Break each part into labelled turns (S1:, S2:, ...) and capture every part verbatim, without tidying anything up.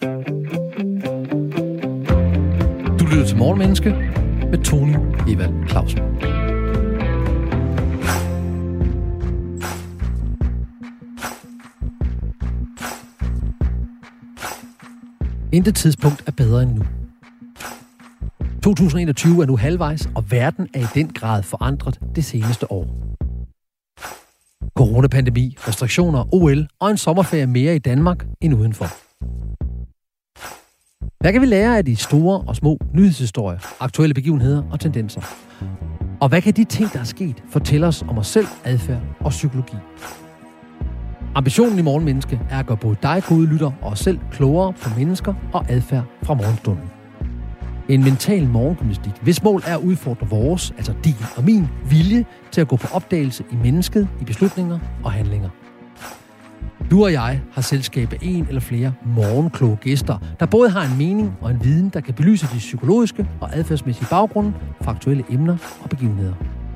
S1: Du lytter til Morgenmenneske med Tony Evald Clausen. Intet tidspunkt er bedre end nu. to tusind og enogtyve er nu halvvejs, og verden er i den grad forandret det seneste år. Coronapandemi, restriktioner, O L og en sommerferie mere i Danmark end udenfor. Hvad kan vi lære af de store og små nyhedshistorier, aktuelle begivenheder og tendenser? Og hvad kan de ting, der er sket, fortælle os om os selv, adfærd og psykologi? Ambitionen i Morgenmenneske er at gøre både dig, gode lytter, og os selv klogere på mennesker og adfærd fra morgenstunden. En mental morgengymnastik, hvis mål er at udfordre vores, altså din og min, vilje til at gå på opdagelse i mennesket, i beslutninger og handlinger. Du og jeg har selskab af en eller flere morgenkloge gæster, der både har en mening og en viden, der kan belyse de psykologiske og adfærdsmæssige baggrunde, faktuelle emner og begivenheder.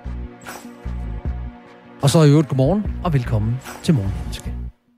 S1: Og så i øvrigt godmorgen og velkommen til Morgenmenneske.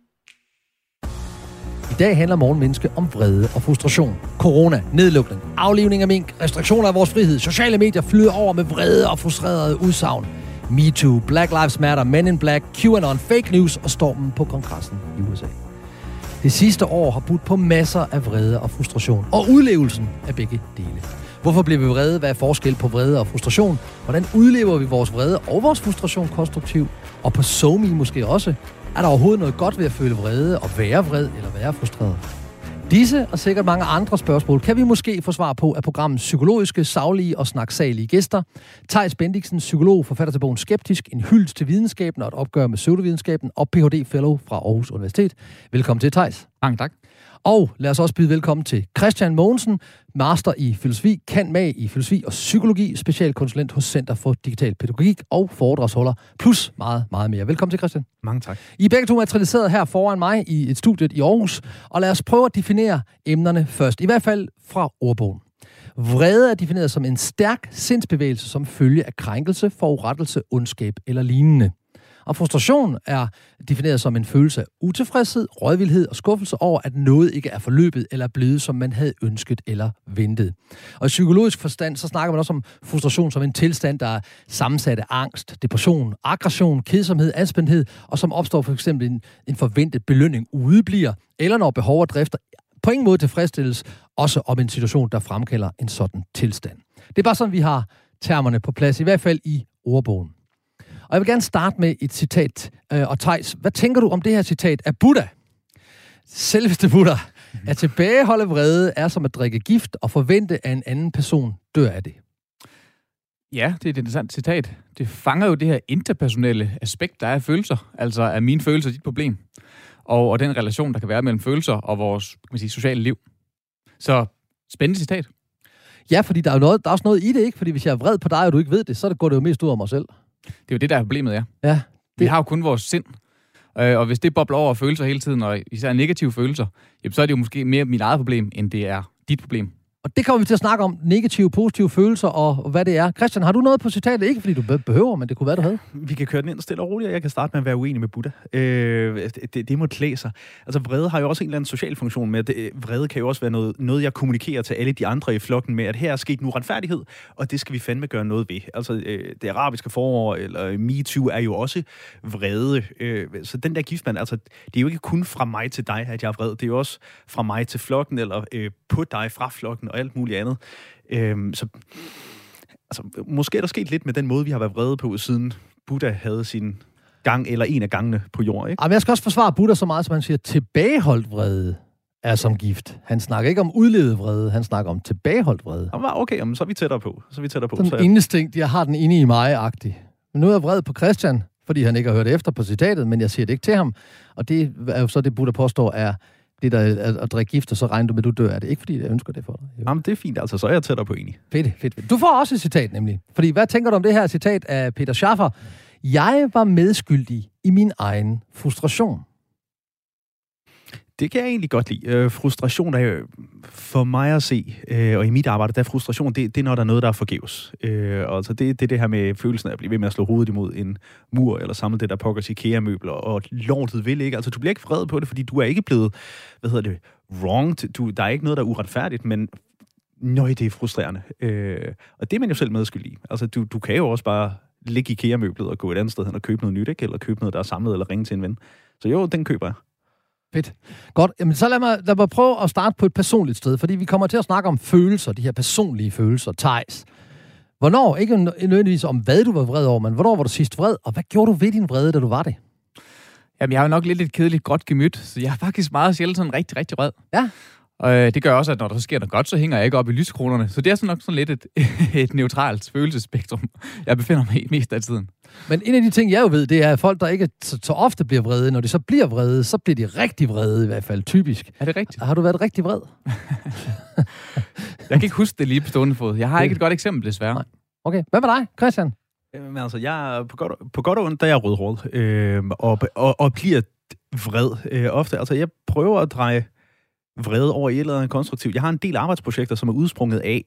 S1: I dag handler Morgenmenneske om vrede og frustration. Corona, nedlukning, aflivning af mink, restriktioner af vores frihed, sociale medier flyder over med vrede og frustrerede udsagn. MeToo, Black Lives Matter, Men in Black, QAnon, fake news og stormen på kongressen i U S A. Det sidste år har budt på masser af vrede og frustration, og udlevelsen af begge dele. Hvorfor bliver vi vrede? Hvad er forskel på vrede og frustration? Hvordan udlever vi vores vrede og vores frustration konstruktivt? Og på SoMe måske også. Er der overhovedet noget godt ved at føle vrede og være vred eller være frustreret? Disse og sikkert mange andre spørgsmål kan vi måske få svar på af programmets psykologiske, saglige og snaksalige gæster. Theis Bendiksen, psykolog, forfatter til bogen Skeptisk, en hyldest til videnskaben og et opgør med pseudovidenskaben, og P H D-fellow fra Aarhus Universitet. Velkommen til, Theis.
S2: Mange tak.
S1: Og lad os også byde velkommen til Christian Mogensen, master i filosofi, cand.mag i filosofi og psykologi, specialkonsulent hos Center for Digital Pædagogik og foredragsholder, plus meget, meget mere. Velkommen til, Christian.
S2: Mange tak.
S1: I er begge to materialiseret her foran mig i et studie i Aarhus, og lad os prøve at definere emnerne først, i hvert fald fra ordbogen. Vrede er defineret som en stærk sindsbevægelse som følge af krænkelse, forurettelse, ondskab eller lignende. Og frustration er defineret som en følelse af utilfredshed, rådvildhed og skuffelse over, at noget ikke er forløbet eller blevet, som man havde ønsket eller ventet. Og i psykologisk forstand, så snakker man også om frustration som en tilstand, der er sammensat af angst, depression, aggression, kedsomhed, anspændthed, og som opstår for eksempel en, en forventet belønning udebliver, eller når behov og drifter på ingen måde tilfredsstilles, også om en situation, der fremkalder en sådan tilstand. Det er bare sådan, vi har termerne på plads, i hvert fald i ordbogen. Og jeg vil gerne starte med et citat. Og Theis, hvad tænker du om det her citat af Buddha? Selveste Buddha. At tilbageholde vrede er som at drikke gift og forvente, at en anden person dør af det.
S2: Ja, det er et interessant citat. Det fanger jo det her interpersonelle aspekt, der er af følelser. Altså er mine følelser dit problem. Og, og den relation, der kan være mellem følelser og vores, kan man sige, sociale liv. Så spændende citat.
S1: Ja, fordi der er, jo noget, der er også noget i det, ikke? Fordi hvis jeg er vred på dig, og du ikke ved det, så går det jo mest ud af mig selv.
S2: Det er jo det, der er problemet, ja.
S1: Ja. Det...
S2: Vi har jo kun vores sind. Og hvis det bobler over følelser hele tiden, og især negative følelser, så er det jo måske mere mit eget problem, end det er dit problem.
S1: Og det kommer vi til at snakke om, negative, positive følelser og hvad det er. Christian, har du noget på citatet? Ikke fordi du behøver, men det kunne være, du havde.
S3: Vi kan køre den ind stille og roligt, og jeg kan starte med at være uenig med Buddha. Øh, det, det må klæde sig. Altså vrede har jo også en eller anden social funktion med, at det, vrede kan jo også være noget, noget, jeg kommunikerer til alle de andre i flokken med, at her er sket nu retfærdighed, og det skal vi fandme gøre noget ved. Altså øh, det arabiske forår, eller MeToo, er jo også vrede. Øh, så den der giftmand, altså det er jo ikke kun fra mig til dig, at jeg er vred. Det er jo også fra mig til flokken, eller øh, på dig fra flokken, og alt muligt andet. Øhm, så, altså, måske er der sket lidt med den måde, vi har været vrede på, siden Buddha havde sin gang, eller en af gangene på jorden, ikke?
S1: Men jeg skal også forsvare Buddha så meget, som han siger, tilbageholdt vrede er som gift. Han snakker ikke om udlevet vrede, han snakker om tilbageholdt vrede.
S3: Okay, så er vi tættere på. Så er vi tættere på.
S1: Sådan en instinkt, jeg har den inde i mig-agtig. Men nu er jeg vred på Christian, fordi han ikke har hørt efter på citatet, men jeg siger det ikke til ham. Og det er jo så det, Buddha påstår er det der er at drikke gift, og så regner du med, at du dør. Er det ikke, fordi jeg ønsker det for dig? Jo.
S3: Jamen, det er fint, altså. Så er jeg tættere på enig.
S1: Fedt, fedt, fedt. Du får også et citat, nemlig. Fordi, hvad tænker du om det her citat af Peter Schaffer? Jeg var medskyldig i min egen frustration.
S3: Det kan jeg egentlig godt lide. Øh, frustration er jo for mig at se, øh, og i mit arbejde, der er frustration, det, det er når der er noget, der er forgæves. Øh, altså det, det er det her med følelsen af at blive ved med at slå hovedet imod en mur, eller samle det der pokkers IKEA-møbler, og lortet vil ikke. Altså du bliver ikke vred på det, fordi du er ikke blevet, hvad hedder det, wronged. Du, der er ikke noget, der er uretfærdigt, men nøj, det er frustrerende. Øh, og det er man jo selv medskyldig i. Altså du, du kan jo også bare ligge IKEA-møblet og gå et andet sted hen og købe noget nyt, ikke? Eller købe noget, der er samlet, eller ringe til en ven. Så jo, den køber jeg.
S1: Fedt. Godt. Jamen, så lad mig, lad mig prøve at starte på et personligt sted, fordi vi kommer til at snakke om følelser, de her personlige følelser. Theis, hvornår, ikke nødvendigvis om hvad du var vred over, men hvornår var du sidst vred, og hvad gjorde du ved din vrede, da du var det?
S2: Jamen, jeg er jo nok lidt et kedeligt gråt gemyt, så jeg er faktisk meget sjældent sådan rigtig, rigtig vred.
S1: Ja.
S2: Og øh, det gør også, at når der så sker noget godt, så hænger jeg ikke op i lyskronerne. Så det er sådan nok sådan lidt et, et neutralt følelsesspektrum, jeg befinder mig i mest af tiden.
S1: Men en af de ting, jeg jo ved, det er, at folk, der ikke så, så ofte bliver vrede, når de så bliver vrede, så bliver de rigtig vrede i hvert fald, typisk.
S2: Er det rigtigt?
S1: Har du været rigtig vred?
S2: Jeg kan ikke huske det lige på stående fod. Jeg har ikke et godt eksempel, desværre. Nej.
S1: Okay, hvad med dig, Christian?
S3: Jamen, altså, jeg er på godt, på godt og ondt, der er jeg rødhåret, øh, og, og, og bliver vred øh, ofte. Altså, jeg prøver at dreje vrede over i et eller andet konstruktivt. Jeg har en del arbejdsprojekter, som er udsprunget af,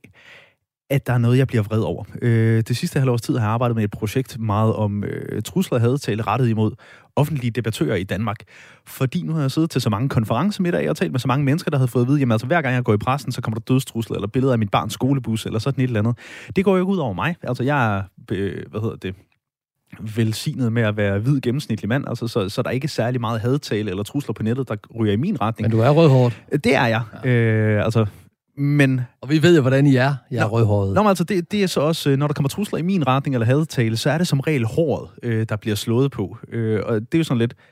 S3: at der er noget, jeg bliver vred over. Øh, det sidste halvårs tid har jeg arbejdet med et projekt meget om øh, trusler og hadtale rettet imod offentlige debattører i Danmark. Fordi nu har jeg siddet til så mange konferencemiddag og talt med så mange mennesker, der havde fået at vide, jamen altså hver gang jeg går i pressen, så kommer der dødstrusler eller billeder af mit barns skolebus eller sådan et eller andet. Det går jo ikke ud over mig. Altså jeg er, øh, hvad hedder det, velsignet med at være hvid gennemsnitlig mand, altså, så, så der er ikke særlig meget hadtale eller trusler på nettet, der ryger i min retning.
S1: Men du er rødhåret.
S3: Det er jeg. Ja. Øh, altså, men...
S1: Og vi ved jo, hvordan I er. Jeg er
S3: nå,
S1: rødhåret.
S3: Nå, men altså, det, det er så også, når der kommer trusler i min retning eller hadtale, så er det som regel håret, øh, der bliver slået på. Øh, og det er jo sådan lidt...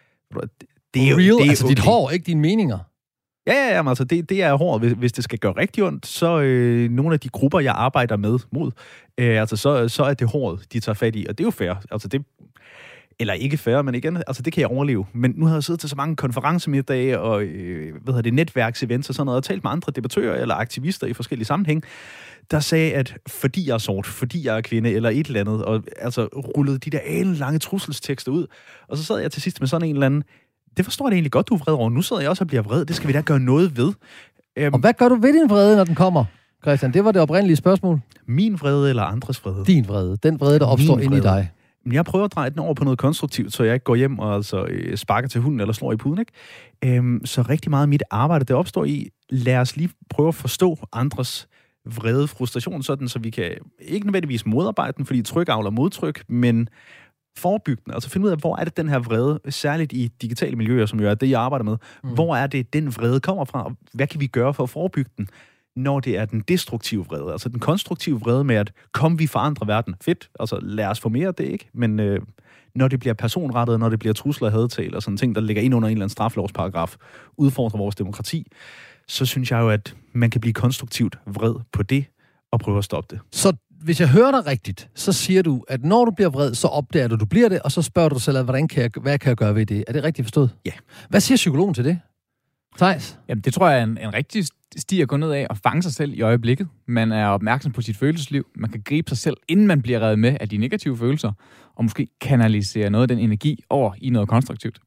S3: Det er jo,
S1: real,
S3: det er
S1: altså
S3: okay.
S1: Dit hår, ikke dine meninger.
S3: Ja, ja, ja, altså det, det er hårdt. Hvis, hvis det skal gøre rigtig ondt, så øh, nogle af de grupper, jeg arbejder med mod, øh, altså så, så er det hårdt, de tager fat i, og det er jo fair. Altså det, eller ikke fair, men igen, altså det kan jeg overleve. Men nu har jeg siddet til så mange konferencemiddage og øh, hvad hedder det, netværksevents og sådan noget, og talt med andre debattører eller aktivister i forskellige sammenhæng, der sagde, at fordi jeg er sort, fordi jeg er kvinde, eller et eller andet, og altså rullede de der alenlange trusselstekster ud, og så sad jeg til sidst med sådan en eller anden, det forstår jeg egentlig godt, du er vred over. Nu sidder jeg også og bliver vred. Det skal vi da gøre noget ved. Um,
S1: og hvad gør du ved din vrede, når den kommer, Christian? Det var det oprindelige spørgsmål.
S3: Min vrede eller andres vrede?
S1: Din vrede. Den vrede, der opstår inde i dig.
S3: Jeg prøver at dreje den over på noget konstruktivt, så jeg ikke går hjem og altså, sparker til hunden eller slår i puden. Ikke? Um, så rigtig meget af mit arbejde, det opstår i, lad os lige prøve at forstå andres vrede, frustration, sådan, så vi kan ikke nødvendigvis modarbejde den, fordi tryk avler modtryk, men forebygge den, altså finde ud af, hvor er det den her vrede, særligt i digitale miljøer, som jo er det, jeg arbejder med, mm. hvor er det, den vrede kommer fra, og hvad kan vi gøre for at forebygge den, når det er den destruktive vrede, altså den konstruktive vrede med, at kom vi forandre verden, fedt, altså lad os få mere af det, ikke? Men øh, når det bliver personrettet, når det bliver trusler og hadtale, og sådan ting, der ligger ind under en eller anden straflovsparagraf, udfordrer vores demokrati, så synes jeg jo, at man kan blive konstruktivt vred på det, og prøve at stoppe det.
S1: Så hvis jeg hører dig rigtigt, så siger du, at når du bliver vred, så opdager du, at du bliver det, og så spørger du dig selv, hvordan kan jeg, hvad kan jeg gøre ved det? Er det rigtigt forstået?
S3: Ja.
S1: Hvad siger psykologen til det? Theis?
S2: Jamen, det tror jeg er en, en rigtig sti at gå ned af og fange sig selv i øjeblikket. Man er opmærksom på sit følelsesliv. Man kan gribe sig selv, inden man bliver revet med af de negative følelser, og måske kanalisere noget af den energi over i noget konstruktivt.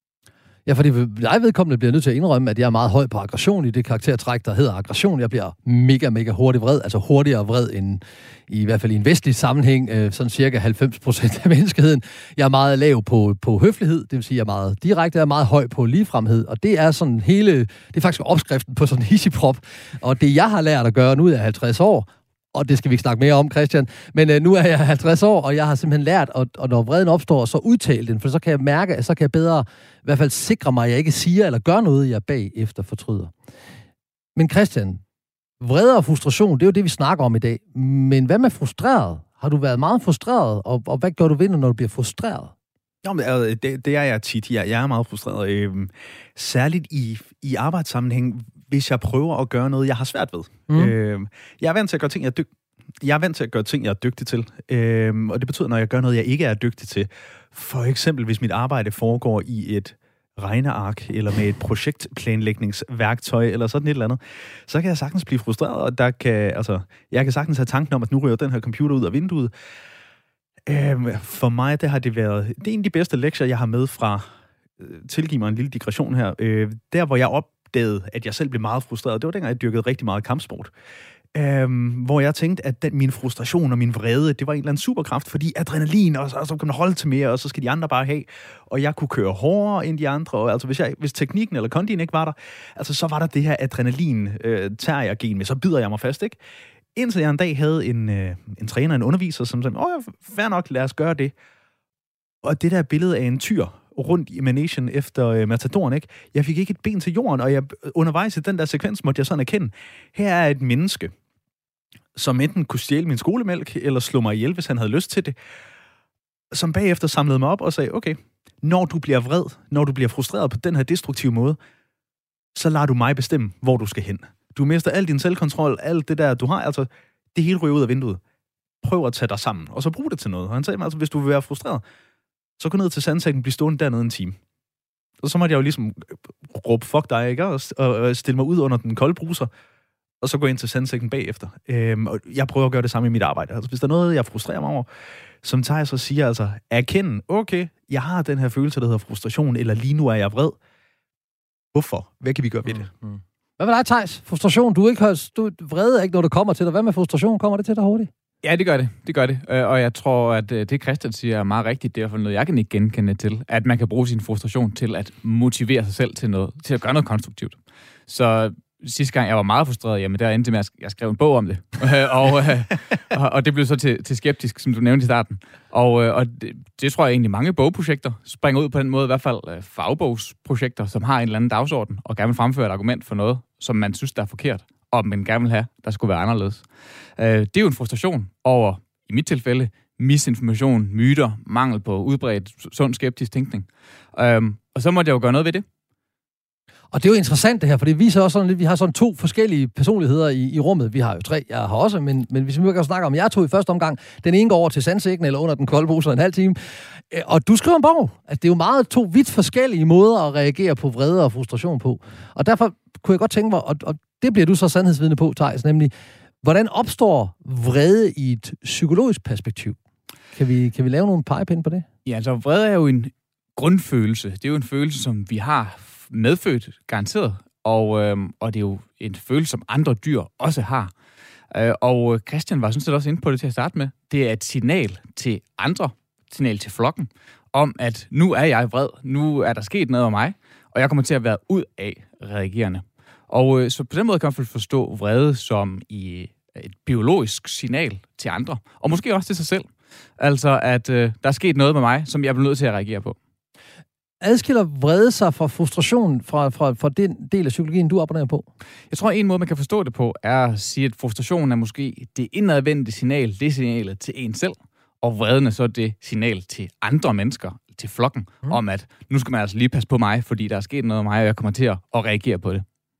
S1: Ja, fordi jeg vedkommende bliver nødt til at indrømme, at jeg er meget høj på aggression i det karaktertræk, der hedder aggression. Jeg bliver mega, mega hurtigt vred, altså hurtigere vred end i hvert fald i en vestlig sammenhæng, øh, sådan cirka halvfems procent af menneskeheden. Jeg er meget lav på, på høflighed, det vil sige, jeg er meget direkte, jeg er meget høj på ligefremhed, og det er sådan hele, det er faktisk opskriften på sådan en hissiprop, og det jeg har lært at gøre, nu er jeg halvtreds år, og det skal vi ikke snakke mere om, Christian. Men øh, nu er jeg halvtreds år, og jeg har simpelthen lært, at, at når vreden opstår, så udtale den, for så kan jeg mærke, at så kan jeg bedre i hvert fald sikre mig, at jeg ikke siger eller gør noget, jeg bagefter fortryder. Men Christian, vrede og frustration, det er jo det, vi snakker om i dag. Men hvad med frustreret? Har du været meget frustreret, og, og hvad gør du ved, når du bliver frustreret?
S3: Jo, men, altså, det, det er jeg tit. Jeg, jeg er meget frustreret. Øhm, særligt i, i arbejdssammenhæng, hvis jeg prøver at gøre noget, jeg har svært ved. Mm. Øhm, jeg er vant til at gøre ting, jeg er dyg... Jeg er vant til at gøre ting, jeg er dygtig til. Øhm, og det betyder, når jeg gør noget, jeg ikke er dygtig til. For eksempel, hvis mit arbejde foregår i et regneark, eller med et projektplanlægningsværktøj, eller sådan et eller andet, så kan jeg sagtens blive frustreret, og der kan, altså, jeg kan sagtens have tanken om, at nu ryger den her computer ud af vinduet. Øhm, for mig, det har det været, det er en af de bedste lektier, jeg har med fra tilgive mig en lille digression her. Øh, der, hvor jeg opdagede, at jeg selv blev meget frustreret, det var dengang, jeg dyrkede rigtig meget kampsport. Øhm, hvor jeg tænkte, at den, min frustration og min vrede, det var en eller anden superkraft, fordi adrenalin, og så, og så kan man holde til mere, og så skal de andre bare have. Og jeg kunne køre hårdere end de andre, og altså hvis, jeg, hvis teknikken eller kondien ikke var der, altså så var der det her adrenalin, øh, tager jeg gen med, så bider jeg mig fast, ikke? Indtil jeg en dag havde en, øh, en træner, en underviser, som sagde, åh, fair nok, lad os gøre det. Og det der billede af en tyr rundt i managen efter øh, matadoren, ikke? Jeg fik ikke et ben til jorden, og jeg undervejs i den der sekvens måtte jeg sådan erkende, her er et menneske, som enten kunne stjæle min skolemælk, eller slå mig ihjel, hvis han havde lyst til det, som bagefter samlede mig op og sagde, okay, når du bliver vred, når du bliver frustreret på den her destruktive måde, så lader du mig bestemme, hvor du skal hen. Du mister al din selvkontrol, alt det der, du har, altså, det hele ryger ud af vinduet. Prøv at tage dig sammen, og så brug det til noget. Og han sagde mig, altså, hvis du vil være frustreret, så gå ned til sandsækken, blive stående dernede en time. Og så måtte jeg jo ligesom råbe, fuck dig, ikke? Og, og stille mig ud under den kolde bruser, og så gå ind til sandsækken bagefter. Øhm, og jeg prøver at gøre det samme i mit arbejde. Altså, hvis der er noget, jeg frustrerer mig over, som tager så siger, altså, erkende, okay, jeg har den her følelse, der hedder frustration, eller lige nu er jeg vred. Hvorfor? Hvad kan vi gøre ved det?
S1: Mm, mm. Hvad med dig, Theis? Frustration, du er ikke du vrede ikke, når det kommer til dig. Hvad med frustration? Kommer det til dig hurtigt?
S2: Ja, det gør det. Det gør det. Og jeg tror, at det Christian siger er meget rigtigt. Det er i hvert fald noget, jeg kan ikke genkende til. At man kan bruge sin frustration til at motivere sig selv til noget, til at gøre noget konstruktivt. Så sidste gang, jeg var meget frustreret, jamen der endte med, at jeg skrev en bog om det. og, og, og det blev så til, til skeptisk, som du nævnte i starten. Og, og det, det tror jeg egentlig mange bogprojekter springer ud på den måde, i hvert fald fagbogsprojekter, som har en eller anden dagsorden, og gerne vil fremføre et argument for noget, som man synes, der er forkert, og man gerne vil have, der skulle være anderledes. Det er jo en frustration over, i mit tilfælde, misinformation, myter, mangel på udbredt, sund skeptisk tænkning. Og så måtte jeg jo gøre noget ved det.
S1: Og det er jo interessant det her, for det viser også sådan lidt, vi har sådan to forskellige personligheder i, i rummet. Vi har jo tre, jeg har også, men, men hvis vi nu kan snakke om jer to i første omgang, den ene går over til sandsækken eller under den kolde bruser en halv time, og du skriver en bog. Altså, det er jo meget to vidt forskellige måder at reagere på vrede og frustration på. Og derfor kunne jeg godt tænke mig, og, og det bliver du så sandhedsvidne på, Theis, nemlig, hvordan opstår vrede i et psykologisk perspektiv? Kan vi, kan vi lave nogle pegepinde på det?
S2: Ja, altså vrede er jo en grundfølelse. Det er jo en følelse, som vi har medfødt, garanteret, og, øhm, og det er jo en følelse, som andre dyr også har. Øh, og Christian var sådan set også inde på det til at starte med. Det er et signal til andre, et signal til flokken, om at nu er jeg vred, nu er der sket noget af mig, og jeg kommer til at være ud af reagerende. Og øh, så på den måde kan man forstå vrede som i et biologisk signal til andre, og måske også til sig selv. Altså, at øh, der er sket noget med mig, som jeg bliver nødt til at reagere på.
S1: Adskiller vrede sig fra frustration fra, fra, fra den del af psykologien, du abonnerer på?
S2: Jeg tror, en måde, man kan forstå det på, er at sige, at frustration er måske det indadvendte signal, det signalet til en selv, og vreden er så det signal til andre mennesker, til flokken, mm. om at nu skal man altså lige passe på mig, fordi der er sket noget med mig, og jeg kommer til at reagere på det.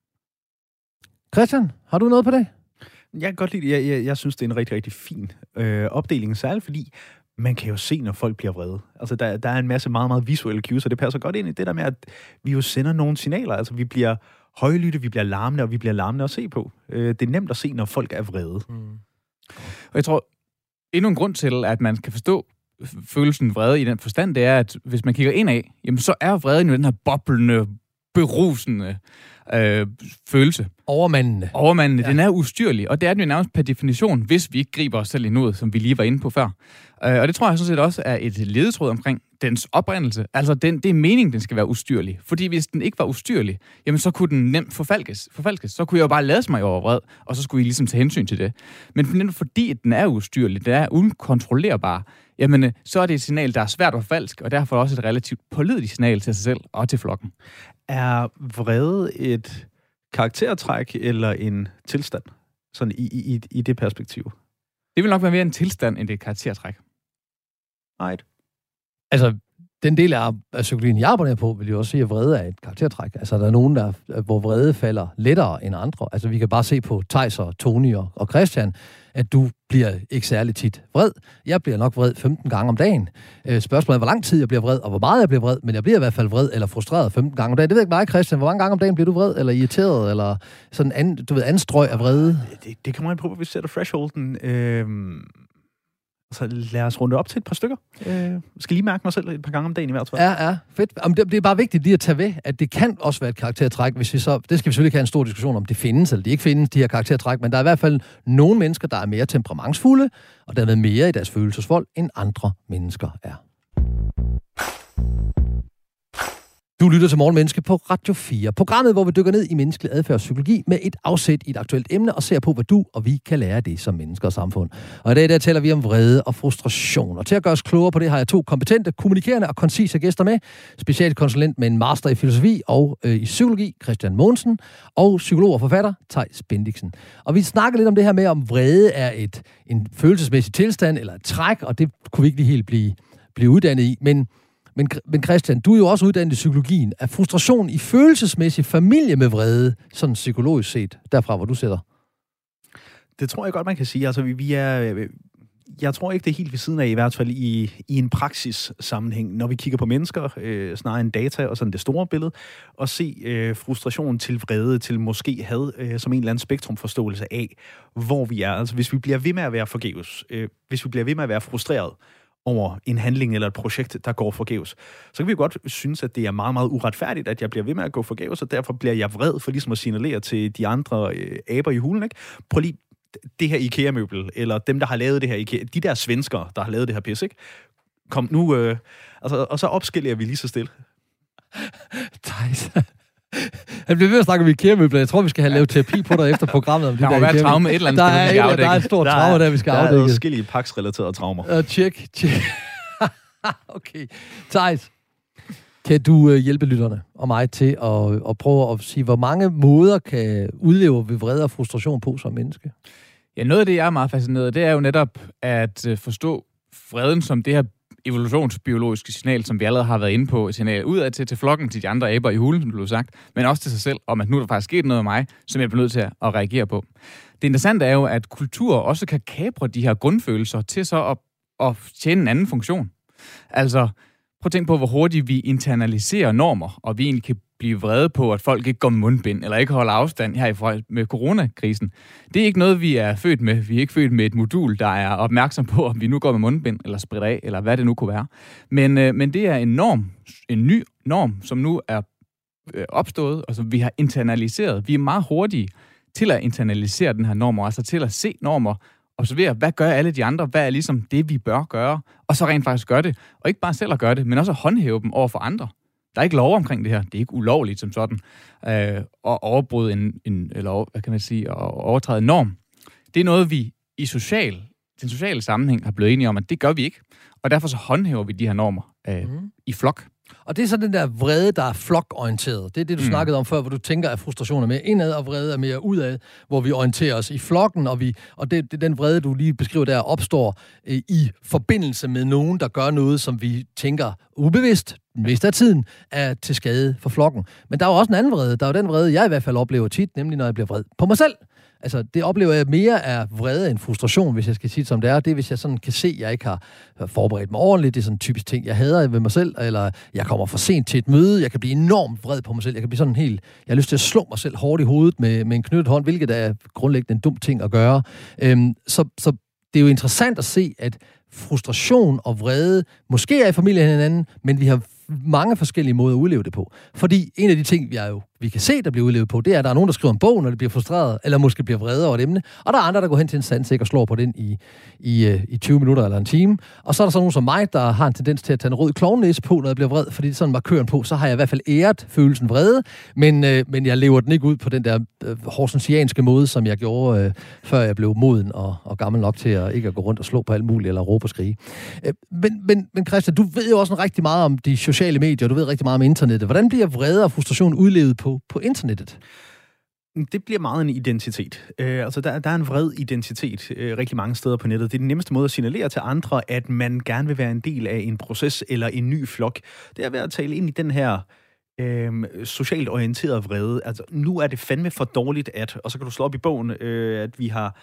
S1: Christian, har du noget på det?
S3: Jeg kan godt lide det. Jeg, jeg, jeg synes, det er en rigtig, rigtig fin øh, opdeling, særligt fordi man kan jo se, når folk bliver vrede. Altså, der, der er en masse meget, meget visuelle cues, og det passer godt ind i det der med, at vi jo sender nogle signaler. Altså, vi bliver højlytte, vi bliver larmende, og vi bliver larmende at se på. Øh, det er nemt at se, når folk er vrede. Mm.
S2: Og jeg tror, endnu en grund til, at man kan forstå følelsen vrede i den forstand, det er, at hvis man kigger indad, jamen, så er vreden jo den her boblende, berusende øh, følelse.
S1: Overmandende.
S2: Overmandende. Ja. Den er ustyrlig, og det er den jo nærmest per definition, hvis vi ikke griber os selv i nuet, som vi lige var inde på før. Øh, og det tror jeg sådan set også er et ledetråd omkring dens oprindelse. Altså, den, det er meningen, den skal være ustyrlig. Fordi hvis den ikke var ustyrlig, jamen så kunne den nemt forfalkes. forfalkes. Så kunne jeg jo bare lade mig over vred, og så skulle I ligesom tage hensyn til det. Men fordi den er ustyrlig, den er ukontrollerbar, jamen så er det et signal, der er svært at forfalske, og derfor også et relativt pålideligt signal til sig selv og til flokken.
S3: Er vrede et karaktertræk eller en tilstand? Sådan i, i, i det perspektiv.
S2: Det vil nok være mere en tilstand, end det karaktertræk.
S3: Right.
S1: Altså, den del af, af psykologien, jeg abonnerer på, vil jo også sige, at vrede er et karaktertræk. Altså, der er nogen, der, hvor vrede falder lettere end andre. Altså, vi kan bare se på Theis og Tony og, og Christian, at du bliver ikke særlig tit vred. Jeg bliver nok vred femten gange om dagen. Øh, spørgsmålet er, hvor lang tid jeg bliver vred, og hvor meget jeg bliver vred, men jeg bliver i hvert fald vred eller frustreret femten gange om dagen. Det ved ikke mig, Christian. Hvor mange gange om dagen bliver du vred, eller irriteret, eller sådan an, du ved, anstrøg af vrede?
S3: Det, det kommer an på, hvor vi sætter thresholden. Øhm, Så lad os runde op til et par stykker. Jeg skal lige mærke mig selv et par gange om dagen i hvert fald.
S1: Ja, ja, fedt. Jamen, det, det er bare vigtigt lige at tage ved, at det kan også være et karaktertræk, hvis vi så... Det skal vi selvfølgelig ikke have en stor diskussion om, det findes eller de ikke findes, de her karaktertræk, men der er i hvert fald nogle mennesker, der er mere temperamentsfulde, og dermed mere i deres følelsesvold, end andre mennesker er. Du lytter til Morgenmenneske på Radio fire. Programmet, hvor vi dykker ned i menneskelig adfærdspsykologi med et afsæt i et aktuelt emne og ser på, hvad du og vi kan lære af det som mennesker og samfund. Og i dag der taler vi om vrede og frustration. Og til at gøre os klogere på det, har jeg to kompetente, kommunikerende og koncise gæster med. Specialkonsulent med en master i filosofi og øh, i psykologi, Christian Mogensen, og psykolog og forfatter, Theis Bendixen. Og vi snakker lidt om det her med, om vrede er et, en følelsesmæssig tilstand eller et træk, og det kunne vi ikke lige helt blive, blive uddannet i, men Men, men Christian, du er jo også uddannet i psykologien. Er frustration i følelsesmæssig familie med vrede, sådan psykologisk set, derfra hvor du sidder?
S3: Det tror jeg godt, man kan sige. Altså, vi, vi er, jeg tror ikke, det er helt ved siden af, i hvert fald i, i en praksis-sammenhæng, når vi kigger på mennesker, øh, snarere end data og sådan det store billede, og se øh, frustration til vrede, til måske had, øh, som en eller anden spektrumforståelse af, hvor vi er. Altså, hvis vi bliver ved med at være forgæves, øh, hvis vi bliver ved med at være frustreret over en handling eller et projekt, der går forgæves, så kan vi jo godt synes, at det er meget, meget uretfærdigt, at jeg bliver ved med at gå forgæves, og derfor bliver jeg vred for ligesom at signalere til de andre øh, aber i hulen, ikke? Prøv lige det her IKEA-møbel, eller dem, der har lavet det her IKEA, de der svenskere, der har lavet det her pis, ikke? Kom nu, øh, altså, og så opskiller vi lige så stille.
S1: Theis. Han bliver ved at snakke om IKEA-møbler. Jeg tror, vi skal have lavet terapi på dig efter programmet. Om
S2: der må være traume et eller andet.
S1: Der er,
S2: der
S1: er, der er et stort traume, der vi skal afdække.
S3: Der er forskellige paksrelaterede traumer.
S1: Uh, check, check. Okay. Theis, kan du uh, hjælpe lytterne og mig til at, at prøve at sige, hvor mange måder kan udleve ved vrede og frustration på som menneske?
S2: Ja, noget af det, jeg er meget fascineret af, det er jo netop at forstå vreden som det her evolutionsbiologiske signal, som vi allerede har været inde på, signal udad til, til flokken, til de andre aber i hulen, som du har sagt, men også til sig selv, om at nu er der faktisk sket noget med mig, som jeg bliver nødt til at, at reagere på. Det interessante er jo, at kultur også kan kapre de her grundfølelser til så at, at tjene en anden funktion. Altså, prøv at tænke på, hvor hurtigt vi internaliserer normer, og vi egentlig kan blive vrede på, at folk ikke går med mundbind, eller ikke holder afstand her i forhold med coronakrisen. Det er ikke noget, vi er født med. Vi er ikke født med et modul, der er opmærksom på, om vi nu går med mundbind, eller spritter af, eller hvad det nu kunne være. Men, øh, men det er en norm, en ny norm, som nu er øh, opstået, og som vi har internaliseret. Vi er meget hurtige til at internalisere den her norm, altså til at se normer, observere, hvad gør alle de andre, hvad er ligesom det, vi bør gøre, og så rent faktisk gøre det. Og ikke bare selv at gøre det, men også at håndhæve dem over for andre. Der er ikke lov omkring det her. Det er ikke ulovligt som sådan øh, at overbryde en, en, eller hvad kan man sige, at overtræde en norm. Det er noget, vi i social, den sociale sammenhæng har blevet enige om, at det gør vi ikke. Og derfor så håndhæver vi de her normer øh, mm. i flok.
S1: Og det er så den der vrede, der er flokorienteret. Det er det, du mm. snakkede om før, hvor du tænker, at frustration er mere indad, og vrede er mere udad, hvor vi orienterer os i flokken, og, vi, og det, det den vrede, du lige beskriver der, opstår øh, i forbindelse med nogen, der gør noget, som vi tænker ubevidst, mest af tiden, er til skade for flokken. Men der er jo også en anden vrede. Der er jo den vrede, jeg i hvert fald oplever tit, nemlig når jeg bliver vred på mig selv. Altså, det oplever jeg mere af vrede end frustration, hvis jeg skal sige det som det er. Det er, hvis jeg sådan kan se, at jeg ikke har forberedt mig ordentligt. Det er sådan en typisk ting, jeg hader ved mig selv, eller jeg kommer for sent til et møde. Jeg kan blive enormt vred på mig selv. Jeg kan blive sådan helt... Jeg har lyst til at slå mig selv hårdt i hovedet med, med en knyttet hånd, hvilket er grundlæggende en dum ting at gøre. Øhm, så, så det er jo interessant at se, at frustration og vrede måske er i familie med hinanden, men vi har mange forskellige måder at udleve det på. Fordi en af de ting, vi, er jo, vi kan se, der bliver udlevet på, det er, at der er nogen, der skriver en bog, når de bliver frustreret, eller måske bliver vrede over et emne, og der er andre, der går hen til en sandsæk og slår på den i, i, i tyve minutter eller en time. Og så er der så nogen som mig, der har en tendens til at tage en rød klovnæse på, når jeg bliver vred, fordi det er sådan markøren på, så har jeg i hvert fald æret følelsen vrede, men, øh, men jeg lever den ikke ud på den der øh, horsensianske måde, som jeg gjorde, øh, før jeg blev moden og, og gammel nok til at ikke at gå rundt og slå på alt muligt, eller råbe og skrige. Øh, men, men, men Christian, du ved jo også rigtig meget om de sociale medier, du ved rigtig meget om internettet. Hvordan bliver vrede og frustration udlevet på, på internettet?
S3: Det bliver meget en identitet. Øh, altså, der, der er en vred identitet øh, rigtig mange steder på nettet. Det er den nemmeste måde at signalere til andre, at man gerne vil være en del af en proces eller en ny flok. Det er ved at tale ind i den her øh, socialt orienterede vrede. Altså, nu er det fandme for dårligt, at, og så kan du slå op i bogen, øh, at vi har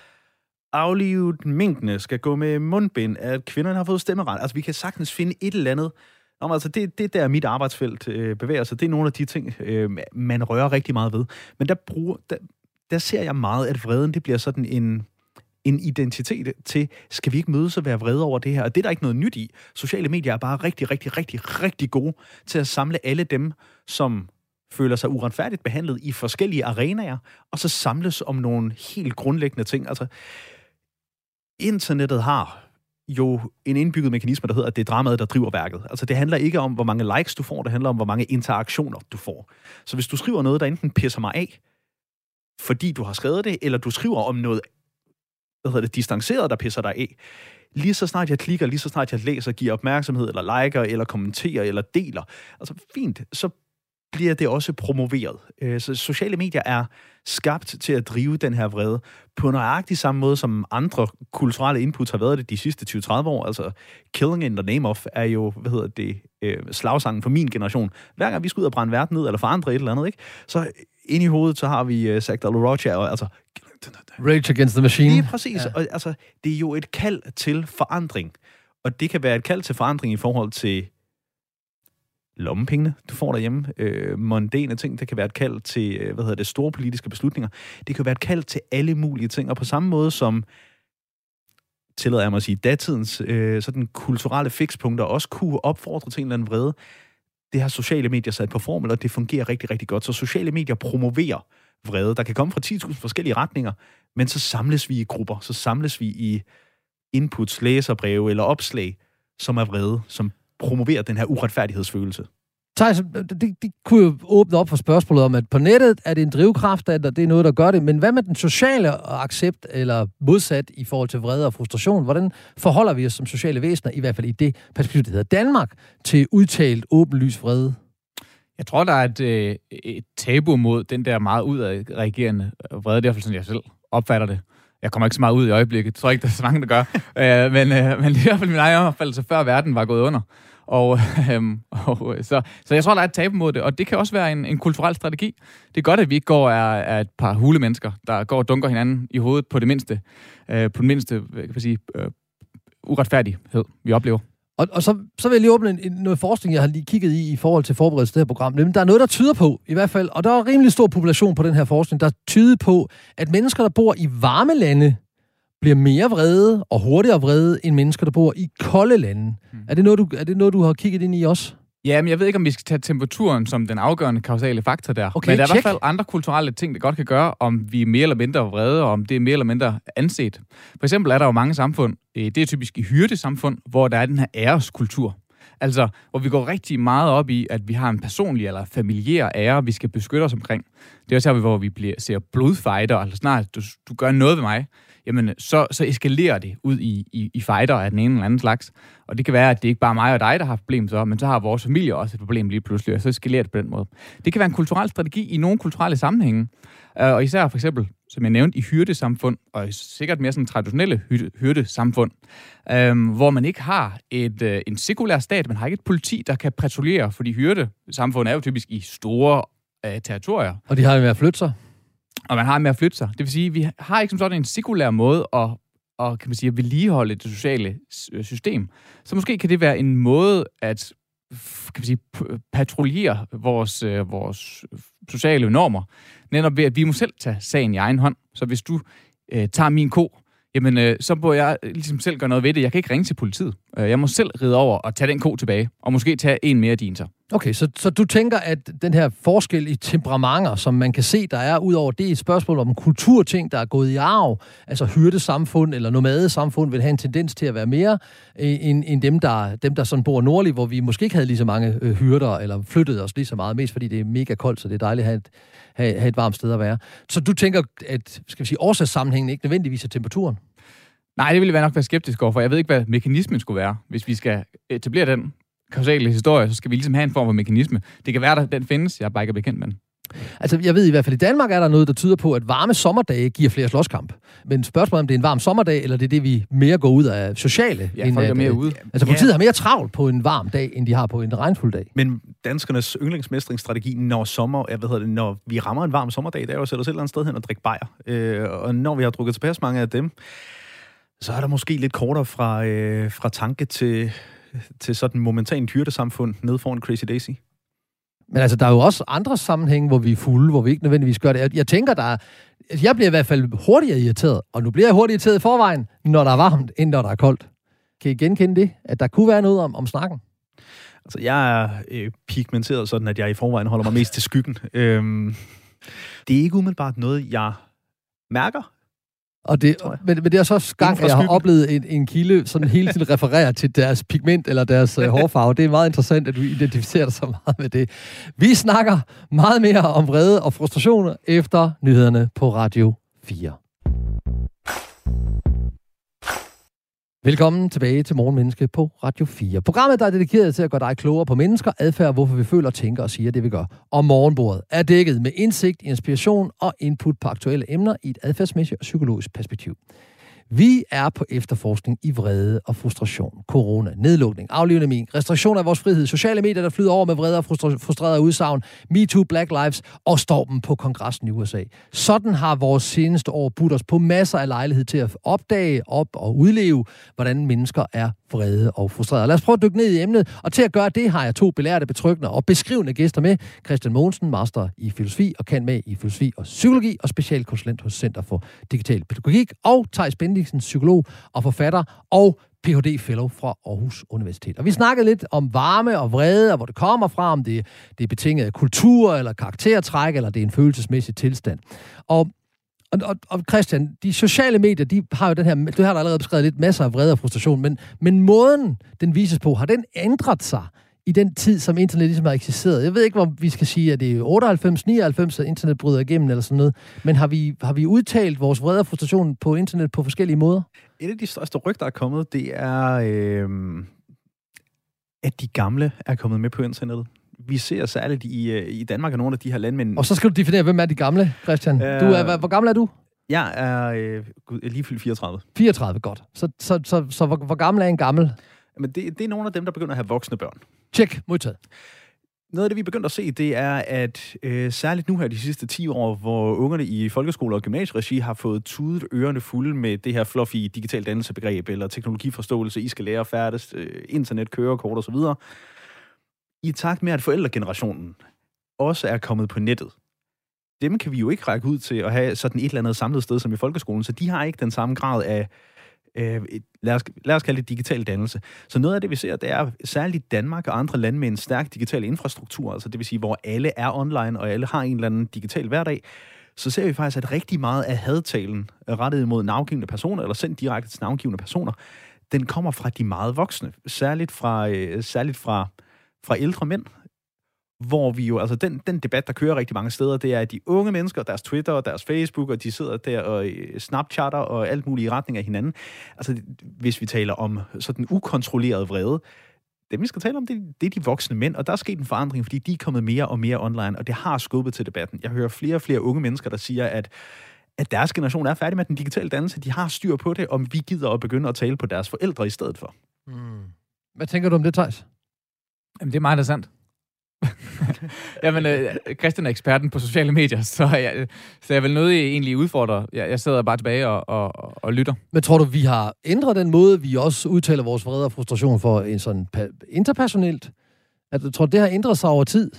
S3: aflivet minkene, skal gå med mundbind, at kvinderne har fået stemmeret. Altså, vi kan sagtens finde et eller andet. Nå, altså, det, det der mit arbejdsfelt øh, bevæger sig, det er nogle af de ting, øh, man rører rigtig meget ved. Men der, bruger, der, der ser jeg meget, at vreden, det bliver sådan en, en identitet til, skal vi ikke mødes og være vrede over det her? Og det er der ikke noget nyt i. Sociale medier er bare rigtig, rigtig, rigtig, rigtig gode til at samle alle dem, som føler sig uretfærdigt behandlet i forskellige arenaer, og så samles om nogle helt grundlæggende ting. Altså, internettet har jo en indbygget mekanisme, der hedder, at det er dramaet, der driver værket. Altså, det handler ikke om, hvor mange likes du får, det handler om, hvor mange interaktioner du får. Så hvis du skriver noget, der enten pisser mig af, fordi du har skrevet det, eller du skriver om noget, hvad hedder det, distanceret, der pisser dig af, lige så snart jeg klikker, lige så snart jeg læser, giver opmærksomhed, eller liker, eller kommenterer, eller deler, altså fint, så bliver det også promoveret. Så sociale medier er skabt til at drive den her vrede på nøjagtig samme måde, som andre kulturelle inputs har været det de sidste tyve til tredive år. Altså, Killing in the Name of er jo, hvad hedder det, slagsangen for min generation. Hver gang vi skal ud og brænde verden ned, eller forandre et eller andet, ikke? Så inde i hovedet, så har vi uh, Zack de la Rocha, og altså...
S1: Rage Against the Machine.
S3: Det er præcis. Ja. Og, altså, det er jo et kald til forandring. Og det kan være et kald til forandring i forhold til lommepengene, du får derhjemme, øh, mondæne ting, det kan være et kald til, øh, hvad hedder det, store politiske beslutninger. Det kan være et kald til alle mulige ting, og på samme måde som, tillader jeg mig at sige, datidens øh, sådan kulturelle fikspunkter også kunne opfordre til en eller anden vrede. Det har sociale medier sat på formel, og det fungerer rigtig, rigtig godt. Så sociale medier promoverer vrede. Der kan komme fra ti tusind forskellige retninger, men så samles vi i grupper, så samles vi i inputs, læserbreve eller opslag, som er vrede, som promoverer den her uretfærdighedsfølelse.
S1: Thijs, det, det kunne jo åbne op for spørgsmålet om, at på nettet er det en drivkraft, at det er noget, der gør det, men hvad med den sociale accept, eller modsat i forhold til vrede og frustration? Hvordan forholder vi os som sociale væsener, i hvert fald i det perspektiv, der hedder Danmark, til udtalt åbenlys vrede?
S2: Jeg tror, der er et, øh, et tabu mod den der meget udadreagerende vrede, derfor sådan jeg selv opfatter det. Jeg kommer ikke så meget ud i øjeblikket. Jeg tror ikke, der er så mange, der gør. øh, men, øh, men det er i hvert fald min egen opfattelse, før verden var gået under. Og, øh, og, så, så jeg tror, der er et tabu mod det. Og det kan også være en, en kulturel strategi. Det er godt, at vi ikke går af, af et par hule mennesker, der går og dunker hinanden i hovedet på det mindste, øh, på det mindste kan man sige, øh, uretfærdighed, vi oplever. Og,
S1: og så, så vil jeg lige åbne en, en, noget forskning, jeg har lige kigget i i forhold til forberedelse til det her program. Men der er noget, der tyder på, i hvert fald, og der er en rimelig stor population på den her forskning, der tyder på, at mennesker, der bor i varme lande, bliver mere vrede og hurtigere vrede, end mennesker, der bor i kolde lande. Hmm. Er, det noget, du, er det noget, du har kigget ind i også?
S2: Ja, men jeg ved ikke, om vi skal tage temperaturen som den afgørende kausale faktor der.
S1: Okay,
S2: men der er
S1: check.
S2: i hvert fald andre kulturelle ting, der godt kan gøre, om vi er mere eller mindre vrede, og om det er mere eller mindre anset. For eksempel er der jo mange samfund, det er typisk i hyrdesamfund, hvor der er den her æreskultur. Altså, hvor vi går rigtig meget op i, at vi har en personlig eller familiær ære, vi skal beskytte os omkring. Det er også her, hvor vi bliver, ser blodfighter, altså snart du, du gør noget ved mig, jamen så, så eskalerer det ud i, i, i fighter af den ene eller anden slags. Og det kan være, at det ikke bare er mig og dig, der har et problem så, men så har vores familie også et problem lige pludselig, og så eskalerer det på den måde. Det kan være en kulturel strategi i nogle kulturelle sammenhænge, og især for eksempel, som jeg nævnte, i hyrdesamfund, og sikkert mere sådan traditionelle hyrdesamfund, øhm, hvor man ikke har et, øh, en sekulær stat, man har ikke et politi, der kan patruljere, fordi hyrdesamfund er jo typisk i store øh, territorier.
S1: Og de har jo med at flytte sig.
S2: Og man har med at flytte sig. Det vil sige, at vi har ikke som sådan en sekulær måde at, at, kan man sige, at vedligeholde det sociale system. Så måske kan det være en måde at kan man sige, patruljere vores, vores sociale normer, netop ved, at vi må selv tage sagen i egen hånd. Så hvis du øh, tager min ko, jamen, øh, så må jeg ligesom selv gøre noget ved det. Jeg kan ikke ringe til politiet. Jeg må selv ride over og tage den ko tilbage, og måske tage en mere din så.
S1: Okay, så, så du tænker, at den her forskel i temperamenter, som man kan se, der er udover det, et spørgsmål om kulturting, der er gået i arv, altså hyrdesamfund eller nomadesamfund, vil have en tendens til at være mere end, end dem, der, dem, der sådan bor nordligt, hvor vi måske ikke havde lige så mange øh, hyrder, eller flyttede os lige så meget, mest fordi det er mega koldt, så det er dejligt at have et, have, have et varmt sted at være. Så du tænker, at skal vi sige, årsagssammenhængen ikke nødvendigvis er temperaturen?
S2: Nej, det ville jeg nok være skeptisk over, for jeg ved ikke, hvad mekanismen skulle være, hvis vi skal etablere den kausale historie, så skal vi ligesom have en form for mekanisme. Det kan være, at den findes, jeg er bare ikke bekendt med den.
S1: Altså, jeg ved i hvert fald, i Danmark er der noget, der tyder på, at varme sommerdage giver flere slåskamp. Men spørgsmålet om det er en varm sommerdag, eller det er det, vi mere går ud af sociale.
S2: Ja, folk er mere ude.
S1: Altså, politiet ja. har mere travlt på en varm dag, end de har på en regnfuld dag.
S3: Men danskernes yndlingsmestringsstrategi, når sommer, jeg ved det, når vi rammer en varm sommerdag, det er jo at sætte os et eller andet sted hen og drikke bajer. Øh, og når vi har drukket tilpas mange af dem, så er der måske lidt kortere fra, øh, fra tanke til, til sådan en momentan hyrdesamfund nede foran Crazy Daisy.
S1: Men altså, der er jo også andre sammenhænge, hvor vi er fulde, hvor vi ikke nødvendigvis gør det. Jeg, jeg tænker, der er, jeg bliver i hvert fald hurtigere irriteret, og nu bliver jeg hurtigt irriteret i forvejen, når der er varmt, end når der er koldt. Kan I genkende det, at der kunne være noget om, om snakken?
S3: Altså, jeg er øh, pigmenteret sådan, at jeg i forvejen holder mig mest til skyggen. Øhm, det er ikke umiddelbart noget, jeg mærker.
S1: Og det, men, men det er så også gang, at jeg har oplevet en, en kilde sådan hele tiden refererer til deres pigment eller deres uh, hårfarve. Det er meget interessant, at du identificerer dig så meget med det. Vi snakker meget mere om vrede og frustrationer efter nyhederne på Radio fire. Velkommen tilbage til Morgenmenneske på Radio fire. Programmet, der er dedikeret til at gøre dig klogere på mennesker, adfærd, hvorfor vi føler, tænker og siger det, vi gør. Og morgenbordet er dækket med indsigt, inspiration og input på aktuelle emner i et adfærdsmæssigt og psykologisk perspektiv. Vi er på efterforskning i vrede og frustration, corona, nedlukning, aflivning, restriktioner af vores frihed, sociale medier, der flyder over med vrede og frustra- frustrerede udsagn, MeToo, Black Lives og stormen på kongressen i U S A. Sådan har vores seneste år budt os på masser af lejlighed til at opdage, op og udleve, hvordan mennesker er vrede og frustrerede. Lad os prøve at dykke ned i emnet, og til at gøre det har jeg to belærte, betryggende og beskrivende gæster med. Christian Mogensen, master i filosofi og kan med i filosofi og psykologi og specialkonsulent hos Center for Digital Pædagogik, og Theis Bendiksen, psykolog og forfatter og P H D fellow fra Aarhus Universitet. Og vi snakkede lidt om varme og vrede, og hvor det kommer fra, om det, det er betinget af kultur eller karaktertræk, eller det er en følelsesmæssig tilstand. Og Og, og, og Christian, de sociale medier, de har jo den her, du har allerede beskrevet lidt masser af vrede og frustration, men, men måden, den vises på, har den ændret sig i den tid, som internet ligesom har eksisteret? Jeg ved ikke, hvor vi skal sige, at det er otteoghalvfems, nioghalvfems, at internet bryder igennem eller sådan noget, men har vi, har vi udtalt vores vrede og frustration på internet på forskellige måder?
S3: Et af de største rygter, der er kommet, det er, øh, at de gamle er kommet med på internettet. Vi ser særligt i, i Danmark, og nogle af de her landmænd...
S1: Og så skal du definere, hvem er de gamle, Christian? Øh, du er, hvor gammel er du?
S3: Jeg er øh, lige fyldt fireogtredive.
S1: fireogtredive, godt. Så, så, så, så hvor, hvor gammel er en gammel?
S3: Men det, det er nogle af dem, der begynder at have voksne børn.
S1: Tjek, modtaget.
S3: Noget af det, vi er begyndt at se, det er, at øh, særligt nu her de sidste ti år, hvor ungerne i folkeskole- og gymnasieregi har fået tudet ørerne fulde med det her fluffy digital dannelsebegreb, eller teknologiforståelse, I skal lære at færdes, øh, internet, kørekort osv., i takt med, at forældregenerationen også er kommet på nettet. Dem kan vi jo ikke række ud til at have sådan et eller andet samlet sted som i folkeskolen, så de har ikke den samme grad af, øh, lad, os, lad os kalde det digital dannelse. Så noget af det, vi ser, det er særligt Danmark og andre lande med en stærk digital infrastruktur, altså det vil sige, hvor alle er online, og alle har en eller anden digital hverdag, så ser vi faktisk, at rigtig meget af hadtalen rettet imod navngivne personer, eller sendt direkte til navngivne personer, den kommer fra de meget voksne, særligt fra, øh, særligt fra fra ældre mænd, hvor vi jo, altså den, den debat, der kører rigtig mange steder, det er, at de unge mennesker, deres Twitter og deres Facebook, og de sidder der og snapchatter og alt muligt i retning af hinanden. Altså, hvis vi taler om sådan ukontrolleret vrede, det vi skal tale om, det, det er de voksne mænd, og der er sket en forandring, fordi de er kommet mere og mere online, og det har skubbet til debatten. Jeg hører flere og flere unge mennesker, der siger, at at deres generation er færdig med den digitale dannelse, de har styr på det, om vi gider at begynde at tale på deres forældre i stedet for.
S1: Mm. Hvad tænker du om det, Theis?
S2: Jamen, det er meget interessant. Jamen, øh, Christian er eksperten på sociale medier, så jeg, så jeg vil nødt egentlig udfordre. Jeg, jeg sidder bare tilbage og, og, og lytter.
S1: Men tror du, vi har ændret den måde, vi også udtaler vores vrede og frustration for en sådan interpersonelt? At du tror, det har ændret sig over tid?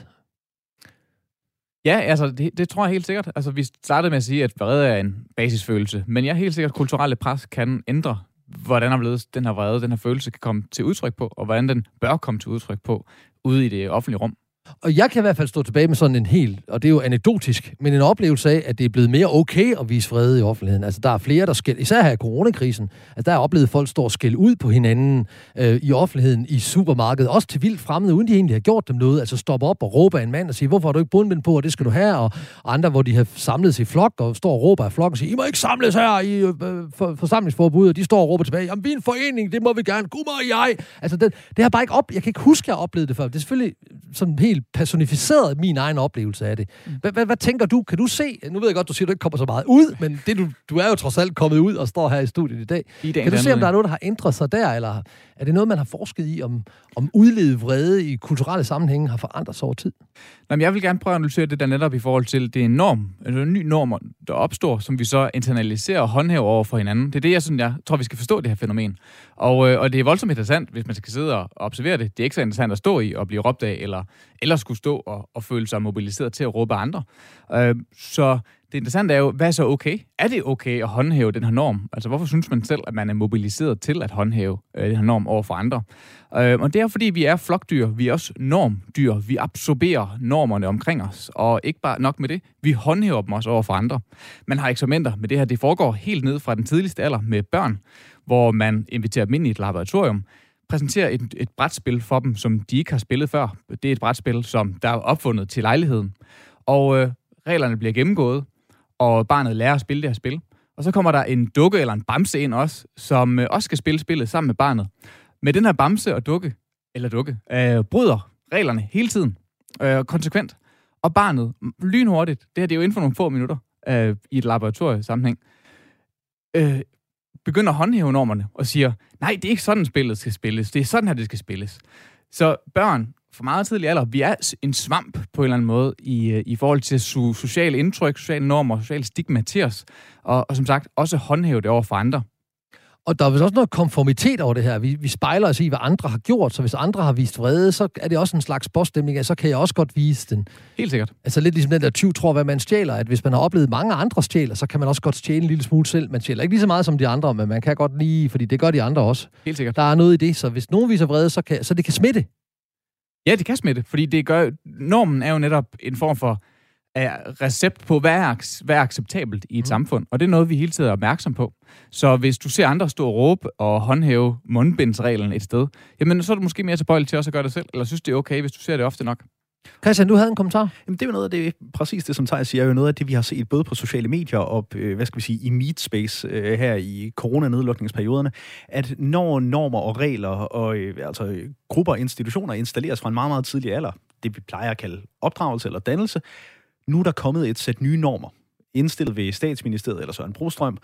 S2: Ja, altså, det, det tror jeg helt sikkert. Altså, vi startede med at sige, at vrede er en basisfølelse, men jeg er helt sikkert, at kulturelle pres kan ændre, hvordan den her vrede, den her følelse kan komme til udtryk på, og hvordan den bør komme til udtryk på ude i det offentlige rum.
S1: Og jeg kan i hvert fald stå tilbage med sådan en helt, og det er jo anekdotisk, men en oplevelse af, at det er blevet mere okay at vise vrede i offentligheden. Altså, der er flere, der skæld, især her i coronakrisen, altså, der er oplevet folk stå og skælde ud på hinanden øh, i offentligheden, i supermarkedet, også til vildt fremmede, uden de egentlig har gjort dem noget. Altså, stoppe op og råbe af en mand og sige, hvorfor har du ikke bundbind på, og det skal du have, og andre, hvor de har samlet sig i flok, og står og råber af flok og siger, I må ikke samles her i øh, for, forsamlingsforbud, og de står og råber tilbage, jamen, vi er en forening, det må vi gerne, gud mig jeg. Altså, det, det har bare ikke op, jeg kan ikke huske, at jeg har oplevet det før. Det er selvfølgelig sådan helt personificeret min egen oplevelse af det. Hvad, hvad, hvad tænker du? Kan du se? Nu ved jeg godt, du siger, at du ikke kommer så meget ud, men det, du, du er jo trods alt kommet ud og står her i studiet i dag. I kan du se, om der er noget, der har ændret sig der, eller er det noget, man har forsket i, om, om udlevet vrede i kulturelle sammenhænge har forandret sig over tid?
S2: Nå, men jeg vil gerne prøve at analysere det der netop i forhold til, det er en norm, altså en ny norm, der opstår, som vi så internaliserer og håndhæver over for hinanden. Det er det, jeg, synes, jeg tror, vi skal forstå det her fænomen. Og, øh, og det er voldsomt interessant, hvis man skal sidde og observere det. Det er ikke så interessant at stå i og blive råbt af, eller eller skulle stå og, og føle sig mobiliseret til at råbe andre. Øh, så det interessante er jo, hvad er så okay? Er det okay at håndhæve den her norm? Altså, hvorfor synes man selv, at man er mobiliseret til at håndhæve øh, den her norm over for andre? Øh, og det er fordi, vi er flokdyr, vi er også normdyr, vi absorberer normerne omkring os, og ikke bare nok med det, vi håndhæver dem også over for andre. Man har eksperimenter med det her, det foregår helt ned fra den tidligste alder med børn, hvor man inviterer dem ind i et laboratorium, præsenterer et, et brætspil for dem, som de ikke har spillet før. Det er et brætspil, som der er opfundet til lejligheden. Og øh, reglerne bliver gennemgået, og barnet lærer at spille det her spil. Og så kommer der en dukke eller en bamse ind også, som øh, også skal spille spillet sammen med barnet. Med den her bamse og dukke, eller dukke, øh, bryder reglerne hele tiden, øh, konsekvent. Og barnet, lynhurtigt, det her det er jo inden for nogle få minutter øh, i et laboratoriesammenhæng, øh, begynder at håndhæve normerne og siger, nej, det er ikke sådan, spillet skal spilles. Det er sådan her, det skal spilles. Så børn, for meget tidlig alder, vi er en svamp på en eller anden måde i, i forhold til so- sociale indtryk, sociale normer, sociale stigma til os, og, og som sagt også håndhæve det over for andre.
S1: Og der er vist også noget konformitet over det her. Vi, vi spejler os i, hvad andre har gjort, så hvis andre har vist vrede, så er det også en slags påstemning, at så kan jeg også godt vise den.
S2: Helt sikkert.
S1: Altså lidt ligesom den der tyv tror, hvad man stjæler, at hvis man har oplevet mange andre stjæler, så kan man også godt stjæle en lille smule selv. Man stjæler ikke lige så meget som de andre, men man kan godt lige, fordi det gør de andre også.
S2: Helt sikkert.
S1: Der er noget i det, så hvis nogen viser vrede, så, kan, så det kan smitte.
S2: Ja, det kan smitte, fordi det gør, normen er jo netop en form for er recept på, hvad er, hvad er acceptabelt i et mm. samfund. Og det er noget, vi hele tiden er opmærksom på. Så hvis du ser andre stå og råbe og håndhæve mundbindsreglen et sted, jamen så er du måske mere tilbøjelig til også at gøre det selv, eller synes det er okay, hvis du ser det ofte nok.
S1: Christian, du havde en kommentar?
S3: Jamen, det er jo noget af det, præcis det, som Theis siger, er jo noget af det, vi har set både på sociale medier og, øh, hvad skal vi sige, i meatspace øh, her i coronanedlukningsperioderne, at når normer og regler og øh, altså grupper og institutioner installeres fra en meget, meget tidlig alder, det vi plejer at kalde opdragelse eller dannelse, nu er der kommet et sæt nye normer, indstillet ved Statsministeriet eller Søren Brostrøm,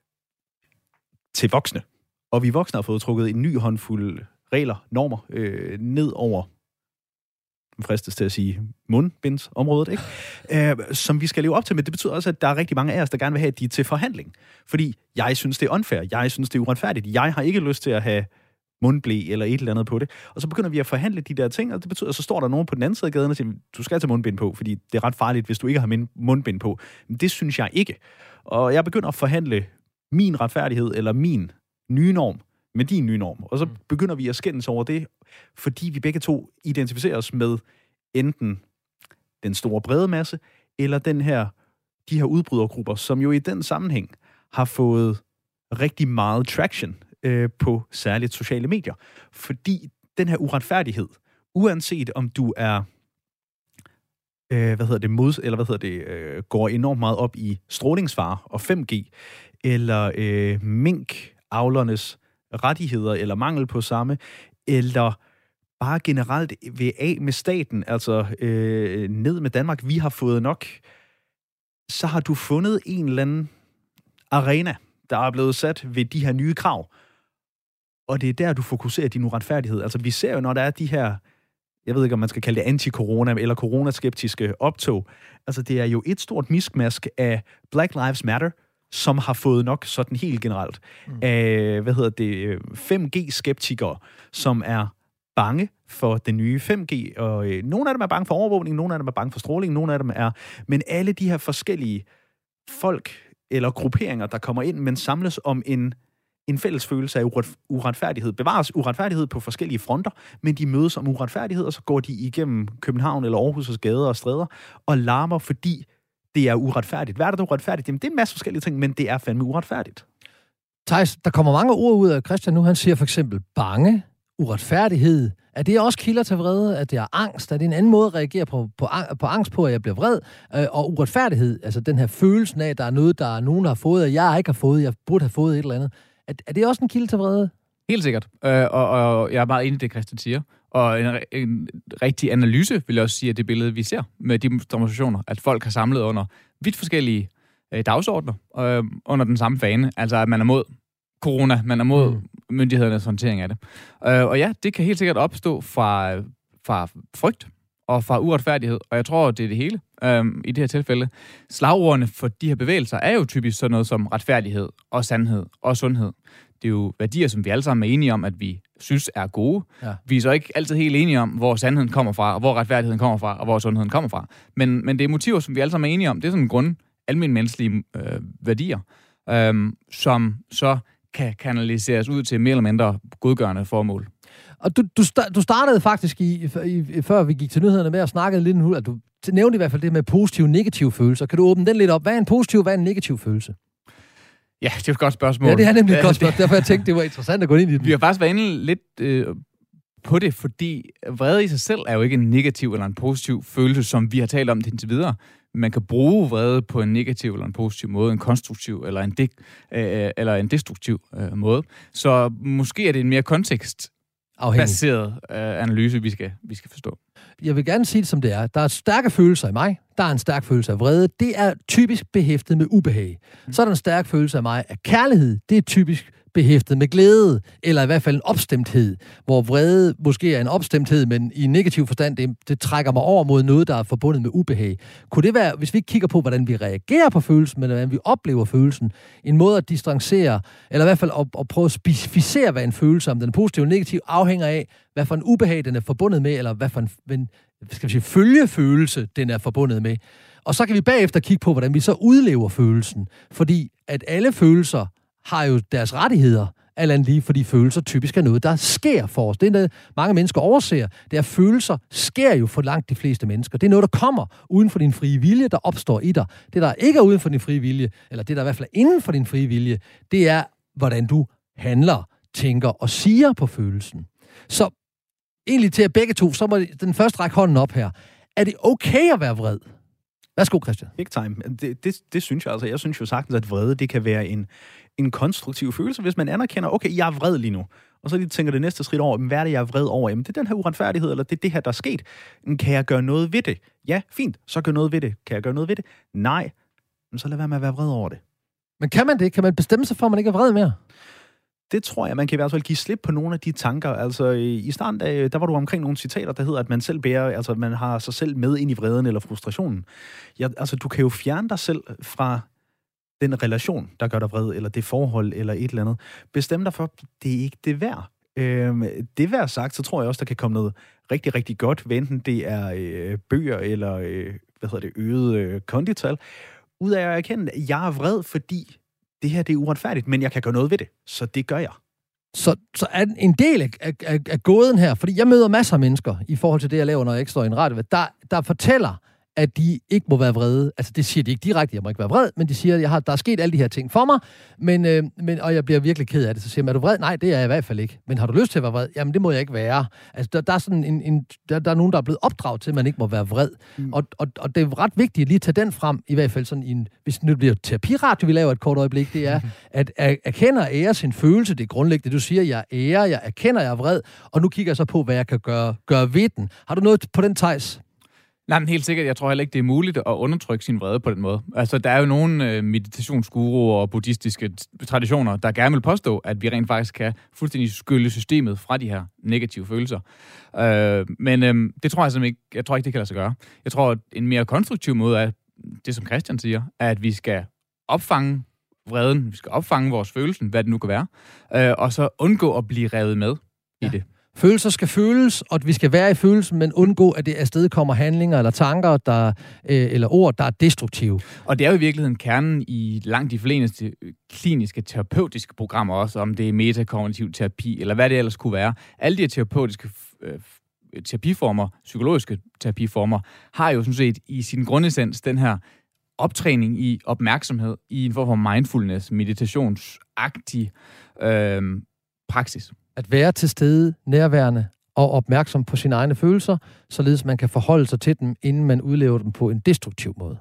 S3: til voksne. Og vi voksne har fået trukket en ny håndfuld regler, normer, øh, ned over, fristes til at sige, mundbindsområdet, ikke? Øh, som vi skal leve op til, men det betyder også, at der er rigtig mange af os, der gerne vil have, at de er til forhandling. Fordi jeg synes, det er unfair, jeg synes, det er uretfærdigt, jeg har ikke lyst til at have mundblæ eller et eller andet på det. Og så begynder vi at forhandle de der ting, og det betyder, at så står der nogen på den anden side af gaden og siger, du skal tage mundbind på, fordi det er ret farligt, hvis du ikke har mundbind på. Men det synes jeg ikke. Og jeg begynder at forhandle min retfærdighed eller min nye norm med din nye norm. Og så begynder vi at skændes over det, fordi vi begge to identificerer os med enten den store brede masse, eller den her, de her udbrydergrupper, som jo i den sammenhæng har fået rigtig meget traction øh, på særligt sociale medier. Fordi den her uretfærdighed, uanset om du er øh, hvad hedder det, mod, eller hvad hedder det, øh, går enormt meget op i strålingsfare og fem G, eller øh, minkavlernes rettigheder eller mangel på samme, eller bare generelt vil af med staten, altså øh, ned med Danmark, vi har fået nok, så har du fundet en eller anden arena, der er blevet sat ved de her nye krav. Og det er der, du fokuserer din uretfærdighed. Altså vi ser jo, når der er de her, jeg ved ikke, om man skal kalde det anti-corona eller coronaskeptiske optog, altså det er jo et stort miskmask af Black Lives Matter, som har fået nok sådan helt generelt. Mm. Af, hvad hedder det, fem G-skeptikere, som er bange for den nye fem G, og øh, nogle af dem er bange for overvågning, nogle af dem er bange for stråling, nogle af dem er, men alle de her forskellige folk eller grupperinger, der kommer ind, men samles om en, en fælles følelse af uret, uretfærdighed. Bevares uretfærdighed på forskellige fronter, men de mødes om uretfærdighed, og så går de igennem København eller Aarhus' gader og stræder, og larmer, fordi det er uretfærdigt. Hvad er det uretfærdigt? Jamen, det er en masse forskellige ting, men det er fandme uretfærdigt.
S1: Theis, der kommer mange ord ud af Christian nu. Han siger for eksempel bange, uretfærdighed. Er det også kilder til vrede? At det er angst? Er det en anden måde at reagere på, på, på angst på, at jeg bliver vred? Øh, og uretfærdighed, altså den her følelsen af, at der er noget, der er nogen, der har fået, og jeg ikke har fået, jeg burde have fået et eller andet. Er, er det også en kilde til vrede?
S2: Helt sikkert. Øh, og, og jeg er meget enig i det, Christian siger. Og en, en rigtig analyse, vil jeg også sige, af det billede, vi ser med de demonstrationer, at folk har samlet under vidt forskellige øh, dagsordner øh, under den samme fane. Altså, at man er mod corona, man er mod mm. myndighedernes håndtering af det. Øh, og ja, det kan helt sikkert opstå fra, fra frygt og fra uretfærdighed, og jeg tror, det er det hele øh, i det her tilfælde. Slagordene for de her bevægelser er jo typisk sådan noget som retfærdighed og sandhed og sundhed. Det er jo værdier, som vi alle sammen er enige om, at vi synes er gode.
S1: Ja.
S2: Vi er så ikke altid helt enige om, hvor sandheden kommer fra, og hvor retfærdigheden kommer fra, og hvor sundheden kommer fra. Men, men det er motiver, som vi alle sammen er enige om. Det er sådan en grund, almindelige menneskelige øh, værdier, øh, som så kan kanaliseres ud til mere eller mindre godgørende formål.
S1: Og du, du, du startede faktisk, i, i, i, før vi gik til nyhederne med, at snakke lidt om, at du nævnte i hvert fald det med positive og negative følelser. Kan du åbne den lidt op? Hvad er en positiv, hvad er en negativ følelse?
S2: Ja, det er et godt spørgsmål.
S1: Ja, det er nemlig et godt spørgsmål. Derfor jeg tænkte, det var interessant at gå ind i det.
S2: Vi har faktisk været inde lidt øh, på det, fordi vrede i sig selv er jo ikke en negativ eller en positiv følelse, som vi har talt om det indtil videre. Man kan bruge vrede på en negativ eller en positiv måde, en konstruktiv eller en, de- øh, eller en destruktiv øh, måde. Så måske er det en mere kontekstbaseret øh, analyse, vi skal, vi skal forstå. Jeg
S1: vil gerne sige det, som det er. Der er stærke følelser i mig. Der er en stærk følelse af vrede. Det er typisk behæftet med ubehag. Så er der en stærk følelse af mig af kærlighed. Det er typisk behæftet med glæde, eller i hvert fald en opstemthed, hvor vrede måske er en opstemthed, men i negativ forstand, det, det trækker mig over mod noget, der er forbundet med ubehag. Kunne det være, hvis vi kigger på, hvordan vi reagerer på følelsen, men hvordan vi oplever følelsen, en måde at distancere, eller i hvert fald at, at prøve at specificere, hvad en følelse, om den er positiv eller negativ, afhænger af, hvad for en ubehag den er forbundet med, eller hvad for en, en skal vi sige, følgefølelse den er forbundet med. Og så kan vi bagefter kigge på, hvordan vi så udlever følelsen, fordi at alle følelser har jo deres rettigheder, alt andet lige, fordi følelser typisk er noget, der sker for os. Det er noget, mange mennesker overser. Det er, følelser sker jo for langt de fleste mennesker. Det er noget, der kommer uden for din frie vilje, der opstår i dig. Det, der ikke er uden for din frie vilje, eller det, der i hvert fald er inden for din frie vilje, det er, hvordan du handler, tænker og siger på følelsen. Så egentlig til at begge to, så må den første række hånden op her. Er det okay at være vred? Værsgo, Christian.
S3: Big time. Det, det, det synes jeg altså. Jeg synes jo sagtens, at vrede, det kan være en, en konstruktiv følelse, hvis man anerkender, okay, jeg er vred lige nu. Og så lige tænker det næste skridt over, hvad er det, jeg er vred over? Jamen, det er den her uretfærdighed, eller det er det her, der er sket. Kan jeg gøre noget ved det? Ja, fint. Så gør noget ved det. Kan jeg gøre noget ved det? Nej. Men så lad være med at være vred over det.
S1: Men kan man det? Kan man bestemme sig for, at man ikke er vred mere?
S3: Det tror jeg, man kan i hvert fald give slip på nogle af de tanker. Altså, i starten, der var du omkring nogle citater, der hedder, at man selv bærer, altså, man har sig selv med ind i vreden eller frustrationen. Ja, altså, du kan jo fjerne dig selv fra den relation, der gør dig vred, eller det forhold, eller et eller andet. Bestem dig for, det er ikke det værd. Øhm, det værd sagt, så tror jeg også, der kan komme noget rigtig, rigtig godt, hvad enten det er øh, bøger, eller øh, hvad hedder det, øget øh, kondital, ud af at erkende, at jeg er vred, fordi det her, det er uretfærdigt, men jeg kan gøre noget ved det. Så det gør jeg.
S1: Så, så er en del af, af, af, af gåden her, fordi jeg møder masser af mennesker i forhold til det, jeg laver, når jeg ikke står i en radio, der, der fortæller, at de ikke må være vrede. Altså, det siger de ikke direkte, jeg må ikke være vred, men de siger, at jeg har, der er sket alle de her ting for mig, men, øh, men, og jeg bliver virkelig ked af det. Så siger man, er du vred? Nej, det er jeg i hvert fald ikke. Men har du lyst til at være vred? Jamen, det må jeg ikke være. Altså, der, der, er, sådan en, en, der, der er nogen, der er blevet opdraget til, at man ikke må være vred. Mm. Og, og, og det er ret vigtigt at lige tage den frem, i hvert fald sådan en, hvis det bliver terapiradio, vi laver et kort øjeblik, det er, at erkende og ære sin følelse, det er grundlæggende. Du siger, jeg ærer, jeg erkender, jeg er vred, og nu kigger jeg så på, hvad jeg kan gøre, gøre ved den. Har du noget på den, Theis?
S2: Nej, men helt sikkert. Jeg tror heller ikke, det er muligt at undertrykke sin vrede på den måde. Altså, der er jo nogle øh, meditationsguruer og buddhistiske traditioner, der gerne vil påstå, at vi rent faktisk kan fuldstændig skylle systemet fra de her negative følelser. Øh, men øh, det tror jeg simpelthen ikke, jeg tror ikke, det kan lade sig gøre. Jeg tror, at en mere konstruktiv måde er, det som Christian siger, er, at vi skal opfange vreden, vi skal opfange vores følelsen, hvad det nu kan være, øh, og så undgå at blive revet med i ja. det.
S1: Følelser skal føles, og vi skal være i følelsen, men undgå, at det afsted kommer handlinger eller tanker, der, øh, eller ord, der er destruktive.
S2: Og det er jo i virkeligheden kernen i langt de fleste kliniske terapeutiske programmer også, om det er metakognitiv terapi, eller hvad det ellers kunne være. Alle de her terapeutiske øh, terapiformer, psykologiske terapiformer, har jo sådan set i sin grundessens den her optræning i opmærksomhed, i en form for mindfulness, meditationsagtig øh, praksis.
S1: At være til stede, nærværende og opmærksom på sine egne følelser, således man kan forholde sig til dem, inden man udlever dem på en destruktiv måde.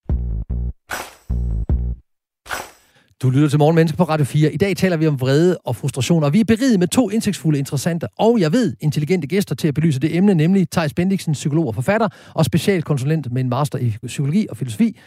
S1: Du lytter til Morgenmenneske på Radio fire. I dag taler vi om vrede og frustration, og vi er beriget med to indsigtsfulde, interessante og, jeg ved, intelligente gæster til at belyse det emne, nemlig Theis Bendixen, psykolog og forfatter, og specialkonsulent med en master i psykologi og filosofi.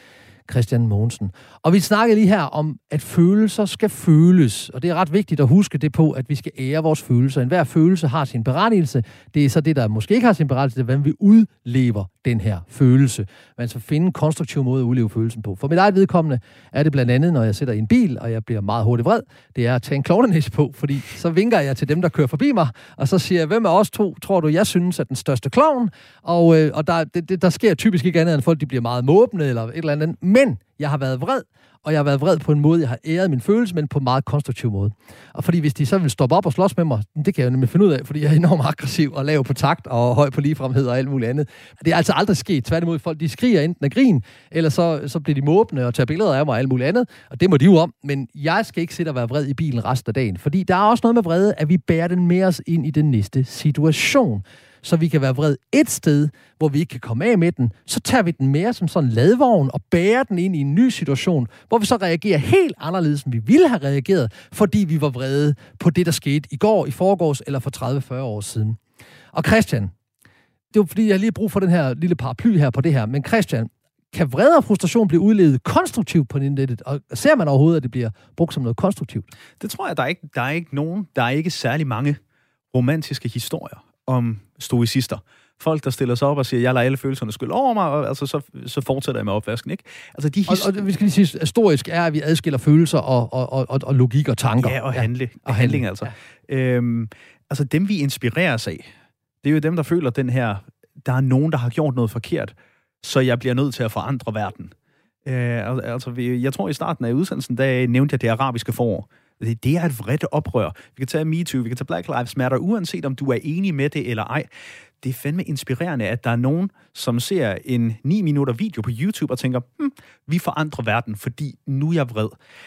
S1: Christian Mogensen. Og vi snakkede lige her om, at følelser skal føles. Og det er ret vigtigt at huske det på, at vi skal ære vores følelser. Enhver følelse har sin berettigelse. Det er så det, der måske ikke har sin berettigelse, det er, hvordan vi udlever den her følelse. Man skal finde en konstruktiv måde at udleve følelsen på. For mit eget vedkommende er det blandt andet, når jeg sætter i en bil, og jeg bliver meget hurtigt vred, det er at tage en klovnenæse på, fordi så vinker jeg til dem, der kører forbi mig, og så siger jeg, hvem af os to tror du, jeg synes er den største klovn? Og, øh, og der, det, det, der sker typisk ikke andet, end folk de bliver meget måbne eller et eller andet. Men jeg har været vred, og jeg har været vred på en måde, jeg har æret min følelse, men på en meget konstruktiv måde. Og fordi hvis de så vil stoppe op og slås med mig, det kan jeg jo nemlig finde ud af, fordi jeg er enormt aggressiv og lav på takt og høj på ligefremhed og alt muligt andet. Det er altså aldrig sket. Tværtimod, folk de skriger enten af grin, eller så, så bliver de måbne og tager billeder af mig og alt muligt andet. Og det må de jo om, men jeg skal ikke sidde og være vred i bilen resten af dagen. Fordi der er også noget med vrede, at vi bærer den med os ind i den næste situation. Så vi kan være vred et sted, hvor vi ikke kan komme af med den, så tager vi den med som sådan en ladvogn og bærer den ind i en ny situation, hvor vi så reagerer helt anderledes, end vi ville have reageret, fordi vi var vrede på det, der skete i går, i forgårs eller for tredive til fyrre år siden. Og Christian, det er jo fordi, jeg har lige brug for den her lille paraply her på det her, men Christian, kan vrede og frustration blive udlevet konstruktivt på nettet? Og ser man overhovedet, at det bliver brugt som noget konstruktivt?
S3: Det tror jeg, der er ikke, der er ikke nogen, der er ikke særlig mange romantiske historier om stoicister. Folk, der stiller sig op og siger, jeg lader alle følelserne skylle over mig, og altså, så, så fortsætter jeg med opvasken, ikke? Altså, de his-
S1: og, og vi skal lige sige, historisk er, at vi adskiller følelser og, og, og, og logik og tanker.
S3: Ja, og, handle,
S1: ja. og
S3: handling, altså. Ja. Øhm, altså, dem vi inspireres af, det er jo dem, der føler den her, der er nogen, der har gjort noget forkert, så jeg bliver nødt til at forandre verden. Øh, altså, jeg tror, i starten af udsendelsen, der nævnte jeg det arabiske forår. Det, det er et vredt oprør. Vi kan tage MeToo, vi kan tage Black Lives Matter, uanset om du er enig med det eller ej. Det er fandme inspirerende, at der er nogen, som ser en ni minutter video på YouTube og tænker, hm, vi forandrer verden, fordi nu er jeg vred.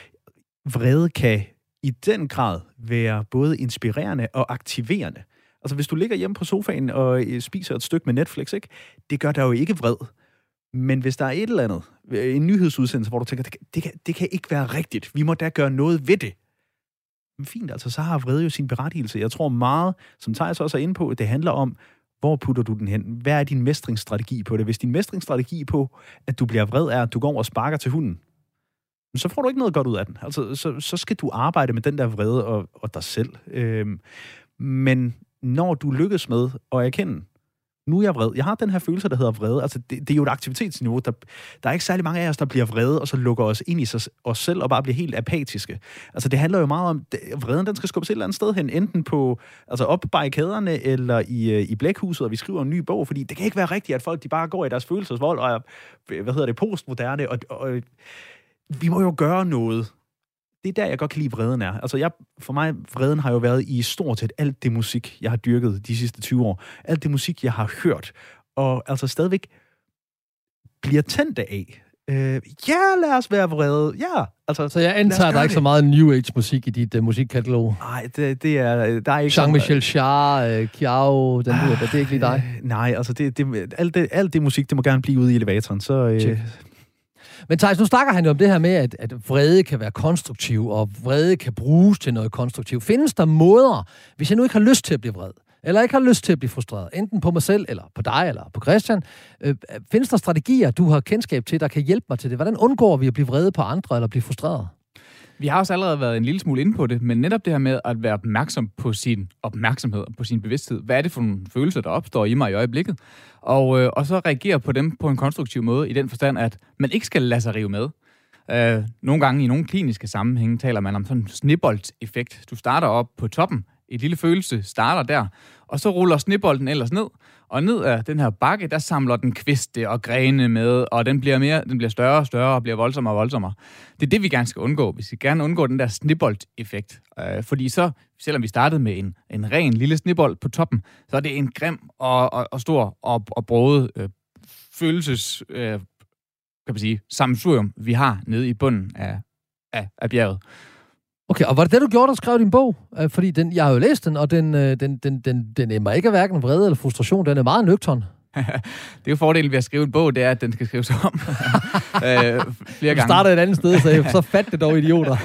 S3: Vrede kan i den grad være både inspirerende og aktiverende. Altså, hvis du ligger hjemme på sofaen og spiser et stykke med Netflix, ikke? Det gør dig jo ikke vred. Men hvis der er et eller andet, en nyhedsudsendelse, hvor du tænker, det, det, kan, det kan ikke være rigtigt, vi må da gøre noget ved det. Men fint, altså, så har vrede jo sin berettigelse. Jeg tror meget, som Theis også er inde på, det handler om, hvor putter du den hen? Hvad er din mestringsstrategi på det? Hvis din mestringsstrategi på, at du bliver vred, er, at du går over og sparker til hunden, så får du ikke noget godt ud af den. Altså, så, så skal du arbejde med den der vrede og, og dig selv. Øhm, men når du lykkes med at erkende, nu er jeg vred. Jeg har den her følelse, der hedder vrede. Altså, det, det er jo et aktivitetsniveau. Der, der er ikke særlig mange af os, der bliver vrede, og så lukker os ind i sig, os selv og bare bliver helt apatiske. Altså, det handler jo meget om, det, vreden den skal skubbes et eller andet sted hen, enten på, altså op på barrikaderne, eller i, i blækhuset, og vi skriver en ny bog, fordi det kan ikke være rigtigt, at folk de bare går i deres følelsesvold, og er, hvad hedder det, postmoderne, og, og vi må jo gøre noget. Det er der, jeg godt kan lide, vreden er. Altså, jeg, for mig, vreden har jo været i stort set alt det musik, jeg har dyrket de sidste tyve år. Alt det musik, jeg har hørt. Og altså stadigvæk bliver tændt af. Øh, ja, lad os være vrede. Ja, altså,
S1: så jeg antager, der er ikke så meget New Age-musik i dit uh, musikkatalog?
S3: Nej, det, det er... Der er ikke
S1: Jean-Michel Jarre, uh, Kiao, den ah, det er ikke lige dig?
S3: Øh, nej, altså, det, det, alt, det, alt det musik, det må gerne blive ude i elevatoren. Så... Øh,
S1: Men Theis, nu snakker han jo om det her med, at, at vrede kan være konstruktiv, og vrede kan bruges til noget konstruktivt. Findes der måder, hvis jeg nu ikke har lyst til at blive vred, eller ikke har lyst til at blive frustreret, enten på mig selv, eller på dig, eller på Christian, øh, findes der strategier, du har kendskab til, der kan hjælpe mig til det? Hvordan undgår vi at blive vrede på andre, eller blive frustreret?
S2: Vi har også allerede været en lille smule inde på det, men netop det her med at være opmærksom på sin opmærksomhed og på sin bevidsthed. Hvad er det for nogle følelser, der opstår i mig i øjeblikket? Og, øh, og så reagere på dem på en konstruktiv måde, i den forstand, at man ikke skal lade sig rive med. Øh, nogle gange i nogle kliniske sammenhænge taler man om sådan en snibboldseffekt. Du starter op på toppen, et lille følelse starter der, og så ruller snibbolden ellers ned. Og ned af den her bakke, der samler den kviste og grene med, og den bliver, mere, den bliver større og større og bliver voldsommere og voldsommere. Det er det, vi gerne skal undgå. Vi skal gerne undgå den der snibbold-effekt. Øh, fordi så, selvom vi startede med en, en ren lille snibbold på toppen, så er det en grim og, og, og stor og, og broget øh, følelses, øh, kan man sige, sammensurium, vi har nede i bunden af, af, af bjerget.
S1: Okay, og var det det, du gjorde, der skrev din bog? Fordi den, jeg har jo læst den, og den, den, den, den, den emmer ikke af hverken vrede eller frustration. Den er meget nøgtern.
S2: Det er jo fordelen ved at skrive en bog, det er, at den skal skrives om øh, flere gange.
S1: Du startede et andet sted, så, så fat det dog, idioter.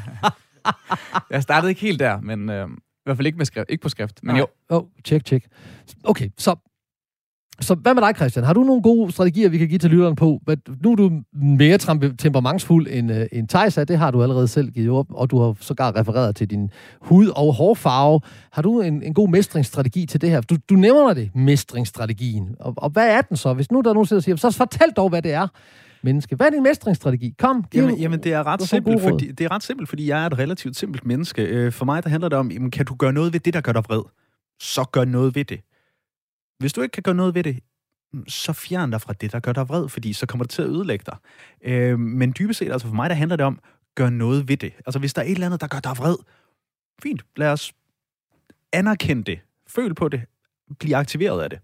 S2: Jeg startede ikke helt der, men øh, i hvert fald ikke, med skrift, ikke på skrift. Men jo.
S1: Oh, tjek, tjek. Okay, så Så hvad med dig, Christian? Har du nogle gode strategier, vi kan give til lytteren på? Nu er du mere temperamentsfuld end, uh, end Theis er. Det har du allerede selv givet op, og du har sågar refereret til din hud- og hårfarve. Har du en, en god mestringsstrategi til det her? Du, du nævner det, mestringsstrategien. Og, og hvad er den så? Hvis nu der er nogen, der siger, så fortæl dog, hvad det er, menneske. Hvad er din mestringsstrategi? Kom, giv
S3: jamen, jamen, det er ret simpelt, fordi, det er ret simpelt, fordi jeg er et relativt simpelt menneske. For mig, der handler det om, jamen, kan du gøre noget ved det, der gør dig vred? Så gør noget ved det. Hvis du ikke kan gøre noget ved det, så fjern dig fra det, der gør dig vred, fordi så kommer det til at ødelægge dig. Øh, men dybest set, altså for mig, der handler det om, gør noget ved det. Altså hvis der er et eller andet, der gør dig vred, fint, lad os anerkende det, føl på det, blive aktiveret af det.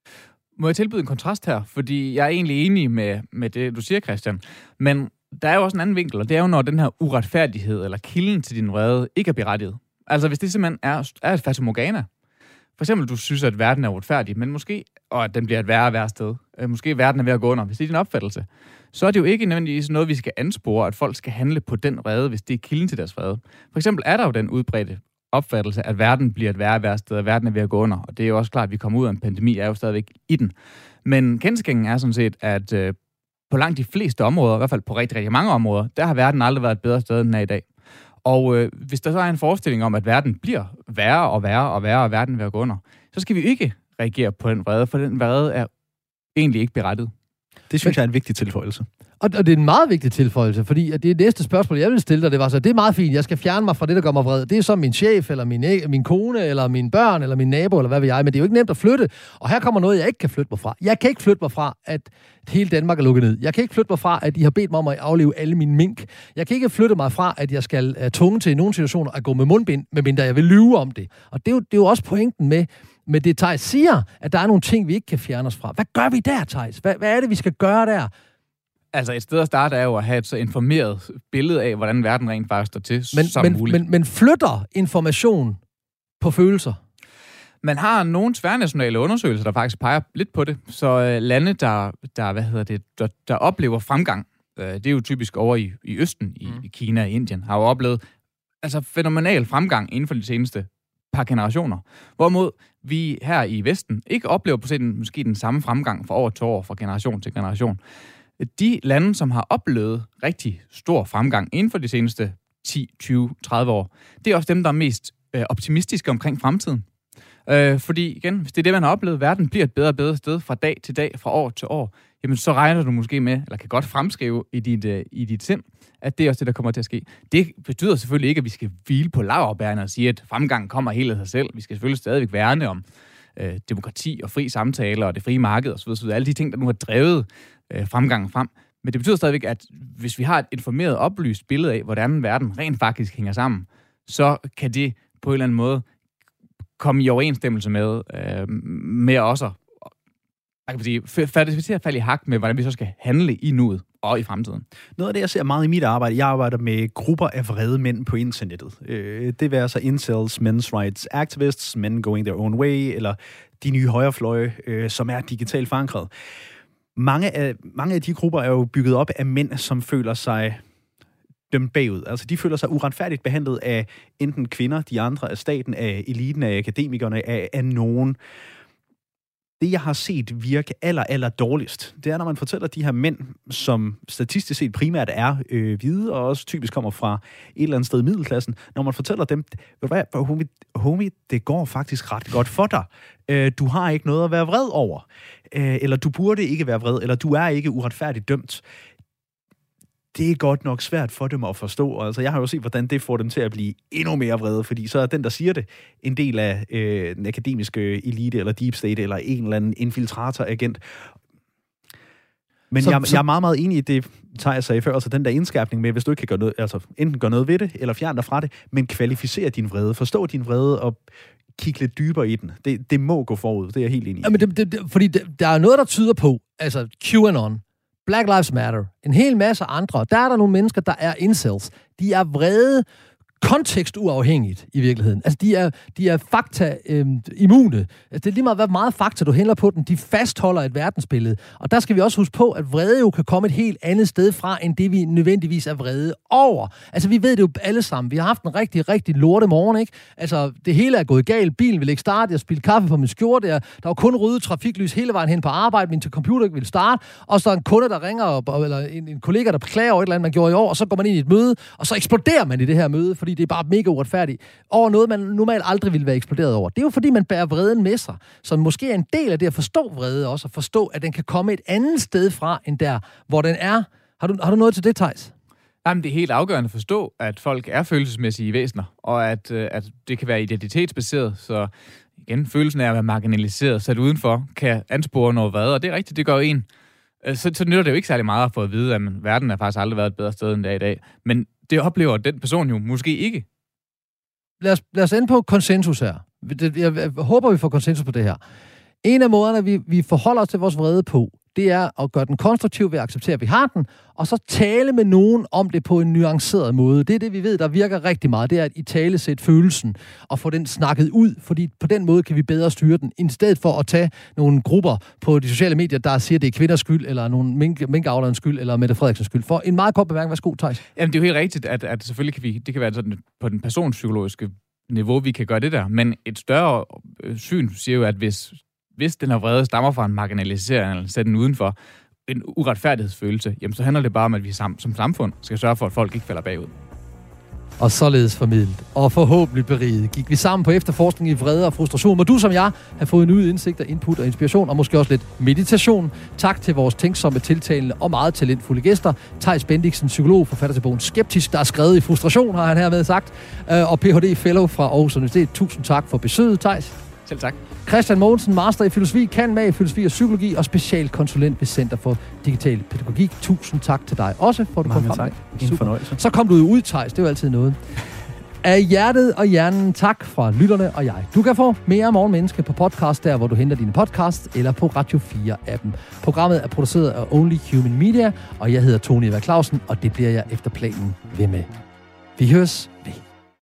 S2: Må jeg tilbyde en kontrast her? Fordi jeg er egentlig enig med, med det, du siger, Christian. Men der er jo også en anden vinkel, og det er jo, når den her uretfærdighed eller kilden til din vrede ikke er berettiget. Altså hvis det simpelthen er, er et fatamorgana. For eksempel, du synes, at verden er uretfærdig, men måske, og at den bliver et værre og værre sted. Måske verden er ved at gå under. Hvis det er din opfattelse, så er det jo ikke nødvendigvis noget, vi skal anspore, at folk skal handle på den vrede, hvis det er kilden til deres vrede. For eksempel er der jo den udbredte opfattelse, at verden bliver et værre og værre sted, og verden er ved at gå under. Og det er jo også klart, at vi kommer ud af en pandemi, er jo stadigvæk i den. Men kendsgerningen er sådan set, at øh, på langt de fleste områder, i hvert fald på rigtig, rigtig mange områder, der har verden aldrig været et bedre sted, end den er i dag. Og øh, hvis der så er en forestilling om, at verden bliver værre og værre og værre, og verden vil gå under, så skal vi ikke reagere på den vrede, for den vrede er egentlig ikke berettiget.
S3: Det synes jeg er en vigtig tilføjelse.
S1: Og, og det er en meget vigtig tilføjelse, fordi at det næste spørgsmål, jeg vil stille dig, det var så, det er meget fint, jeg skal fjerne mig fra det, der gør mig vred. Det er så min chef, eller min, min kone, eller mine børn, eller min nabo, eller hvad ved jeg, men det er jo ikke nemt at flytte. Og her kommer noget, jeg ikke kan flytte mig fra. Jeg kan ikke flytte mig fra, at hele Danmark er lukket ned. Jeg kan ikke flytte mig fra, at de har bedt mig om at aflive alle mine mink. Jeg kan ikke flytte mig fra, at jeg skal uh, tvunget til i nogle situationer at gå med mundbind, medmindre jeg vil lyve om det. Og det er jo, det er jo også pointen med, med det, Theis siger, at der er nogle ting, vi ikke kan fjerne os fra. Hvad gør vi der, Theis? Hvad, hvad er det, vi skal gøre der?
S2: Altså et sted at starte er jo at have et så informeret billede af, hvordan verden rent faktisk står til
S1: men,
S2: som
S1: men,
S2: muligt.
S1: Men, men flytter information på følelser?
S2: Man har nogle tværnationale undersøgelser, der faktisk peger lidt på det. Så øh, lande, der, der, hvad hedder det, der, der oplever fremgang, øh, det er jo typisk over i, i Østen, i, mm. i Kina og Indien, har jo oplevet altså fænomenal fremgang inden for de seneste par generationer. Hvorimod vi her i Vesten ikke oplever på den, måske den samme fremgang fra år til år, fra generation til generation. De lande, som har oplevet rigtig stor fremgang inden for de seneste ti, tyve, tredive år, det er også dem, der er mest øh, optimistiske omkring fremtiden. Øh, fordi igen, hvis det er det, man har oplevet, verden bliver et bedre og bedre sted fra dag til dag, fra år til år, jamen så regner du måske med, eller kan godt fremskrive i dit, øh, i dit sind, at det er også det, der kommer til at ske. Det betyder selvfølgelig ikke, at vi skal hvile på laurbærrene og sige, at fremgangen kommer helt af sig selv. Vi skal selvfølgelig stadigvæk værne om øh, demokrati og fri samtale og det frie marked osv. osv. Alle de ting, der nu har drevet øh, fremgangen frem. Men det betyder stadigvæk, at hvis vi har et informeret, oplyst billede af, hvordan verden rent faktisk hænger sammen, så kan det på en eller anden måde komme i overensstemmelse med, øh, med også jeg kan sige, facilitere at falde i hak med, hvordan vi så skal handle i nuet og i fremtiden.
S3: Noget af det, jeg ser meget i mit arbejde, jeg arbejder med grupper af vrede mænd på internettet. Det vil altså incels, men's rights activists, men going their own way, eller de nye højrefløje, som er digitalt forankret. Mange af, mange af de grupper er jo bygget op af mænd, som føler sig dømt bagud. Altså, de føler sig uretfærdigt behandlet af enten kvinder, de andre af staten, af eliten, af akademikerne, af, af nogen. Det, jeg har set virke aller, aller dårligst, det er, når man fortæller de her mænd, som statistisk set primært er øh, hvide, og også typisk kommer fra et eller andet sted i middelklassen, når man fortæller dem, hvad, homie, homie, det går faktisk ret godt for dig. Øh, du har ikke noget at være vred over. Øh, eller du burde ikke være vred, eller du er ikke uretfærdigt dømt. Det er godt nok svært for dem at forstå. Altså, jeg har jo set, hvordan det får dem til at blive endnu mere vrede, fordi så er den, der siger det, en del af øh, den akademiske elite, eller deep state, eller en eller anden infiltrator-agent. Men så, jeg, så... jeg er meget, meget enig i det, tager jeg sagde før, altså den der indskærpning med, hvis du ikke kan gøre noget, altså enten gøre noget ved det, eller fjerne dig fra det, men kvalificere din vrede, forstå din vrede, og kigge lidt dybere i den. Det, det må gå forud, det er jeg helt enig i.
S1: Ja, men det, det, det, fordi det, der er noget, der tyder på, altså QAnon, Black Lives Matter, en hel masse andre. Der er der nogle mennesker, der er incels. De er vrede kontekstuafhængigt i virkeligheden. Altså, de er, de er fakta-immune. Øh, altså, det er lige meget, hvor meget fakta du hælder på den. De fastholder et verdensbillede. Og der skal vi også huske på, at vrede jo kan komme et helt andet sted fra, end det vi nødvendigvis er vrede over. Altså, vi ved det jo alle sammen. Vi har haft en rigtig, rigtig lorte morgen, ikke? Altså, det hele er gået galt. Bilen vil ikke starte. Jeg spildte kaffe på min skjorte. Der var kun røde trafiklys hele vejen hen på arbejde. Min computer ikke ville starte. Og så er en kunde, der ringer, op, eller en, en kollega, der beklager over et eller andet, man gjorde i år, og så går man ind i et møde, og så eksploderer man i det her møde, fordi det er bare mega uretfærdigt, over noget, man normalt aldrig ville være eksploderet over. Det er jo fordi, man bærer vreden med sig, som måske er en del af det at forstå vrede også, og forstå, at den kan komme et andet sted fra, end der, hvor den er. Har du, har du noget til det, Theis?
S2: Jamen, det er helt afgørende at forstå, at folk er følelsesmæssige væsener, og at, at det kan være identitetsbaseret, så igen, følelsen af at være marginaliseret, sat udenfor, kan anspore noget vrede, og det er rigtigt, det gør en. Så, så nytter det jo ikke særlig meget at få at vide, at man, verden har faktisk aldrig været et bedre sted, end det er i dag. Men det oplever den person jo måske ikke.
S1: Lad os, lad os ende på konsensus her. Jeg, jeg, jeg håber, vi får konsensus på det her. En af måderne, vi, vi forholder os til vores vrede på, det er at gøre den konstruktiv ved at acceptere, at vi har den, og så tale med nogen om det på en nuanceret måde. Det er det, vi ved, der virker rigtig meget. Det er at i tale sætte følelsen og få den snakket ud, fordi på den måde kan vi bedre styre den, i stedet for at tage nogle grupper på de sociale medier, der siger, at det er kvinders skyld, eller nogle mink, minkavlerens skyld, eller Mette Frederiksens skyld. For en meget kort bemærkning. Værsgo, Theis. Jamen,
S2: det er jo helt rigtigt, at, at selvfølgelig kan vi, det kan være sådan på den personspsykologiske niveau, vi kan gøre det der, men et større syn siger jo, at hvis Hvis den her vrede stammer fra en marginalisering, eller sætter den udenfor en uretfærdighedsfølelse, jamen så handler det bare om, at vi som, som samfund skal sørge for, at folk ikke falder bagud.
S1: Og således formidlet, og forhåbentlig beriget, gik vi sammen på efterforskning i vrede og frustration. Må du som jeg have fået en ny indsigt og input og inspiration, og måske også lidt meditation. Tak til vores tænksomme, tiltalende og meget talentfulde gæster. Theis Bendixen, psykolog, forfatter til bogen Skeptisk, der er skrevet i frustration, har han hermed sagt, og P H D fellow fra Aarhus Universitet. Tusind tak for besøget, Theis.
S2: Selv tak.
S1: Christian Mogensen, master i filosofi, kan med i filosofi og psykologi og specialkonsulent ved Center for Digital Pædagogik. Tusind tak til dig også, for at du kom frem.
S3: Tak. En fornøjelse.
S1: Så kom du ud, Theis. Det er jo altid noget. Af hjertet og hjernen tak fra lytterne og jeg. Du kan få mere Morgenmenneske på podcast, der hvor du henter dine podcasts, eller på Radio fire-appen. Programmet er produceret af Only Human Media, og jeg hedder Tony Eva Clausen, og det bliver jeg efter planen ved med. Vi høres ved.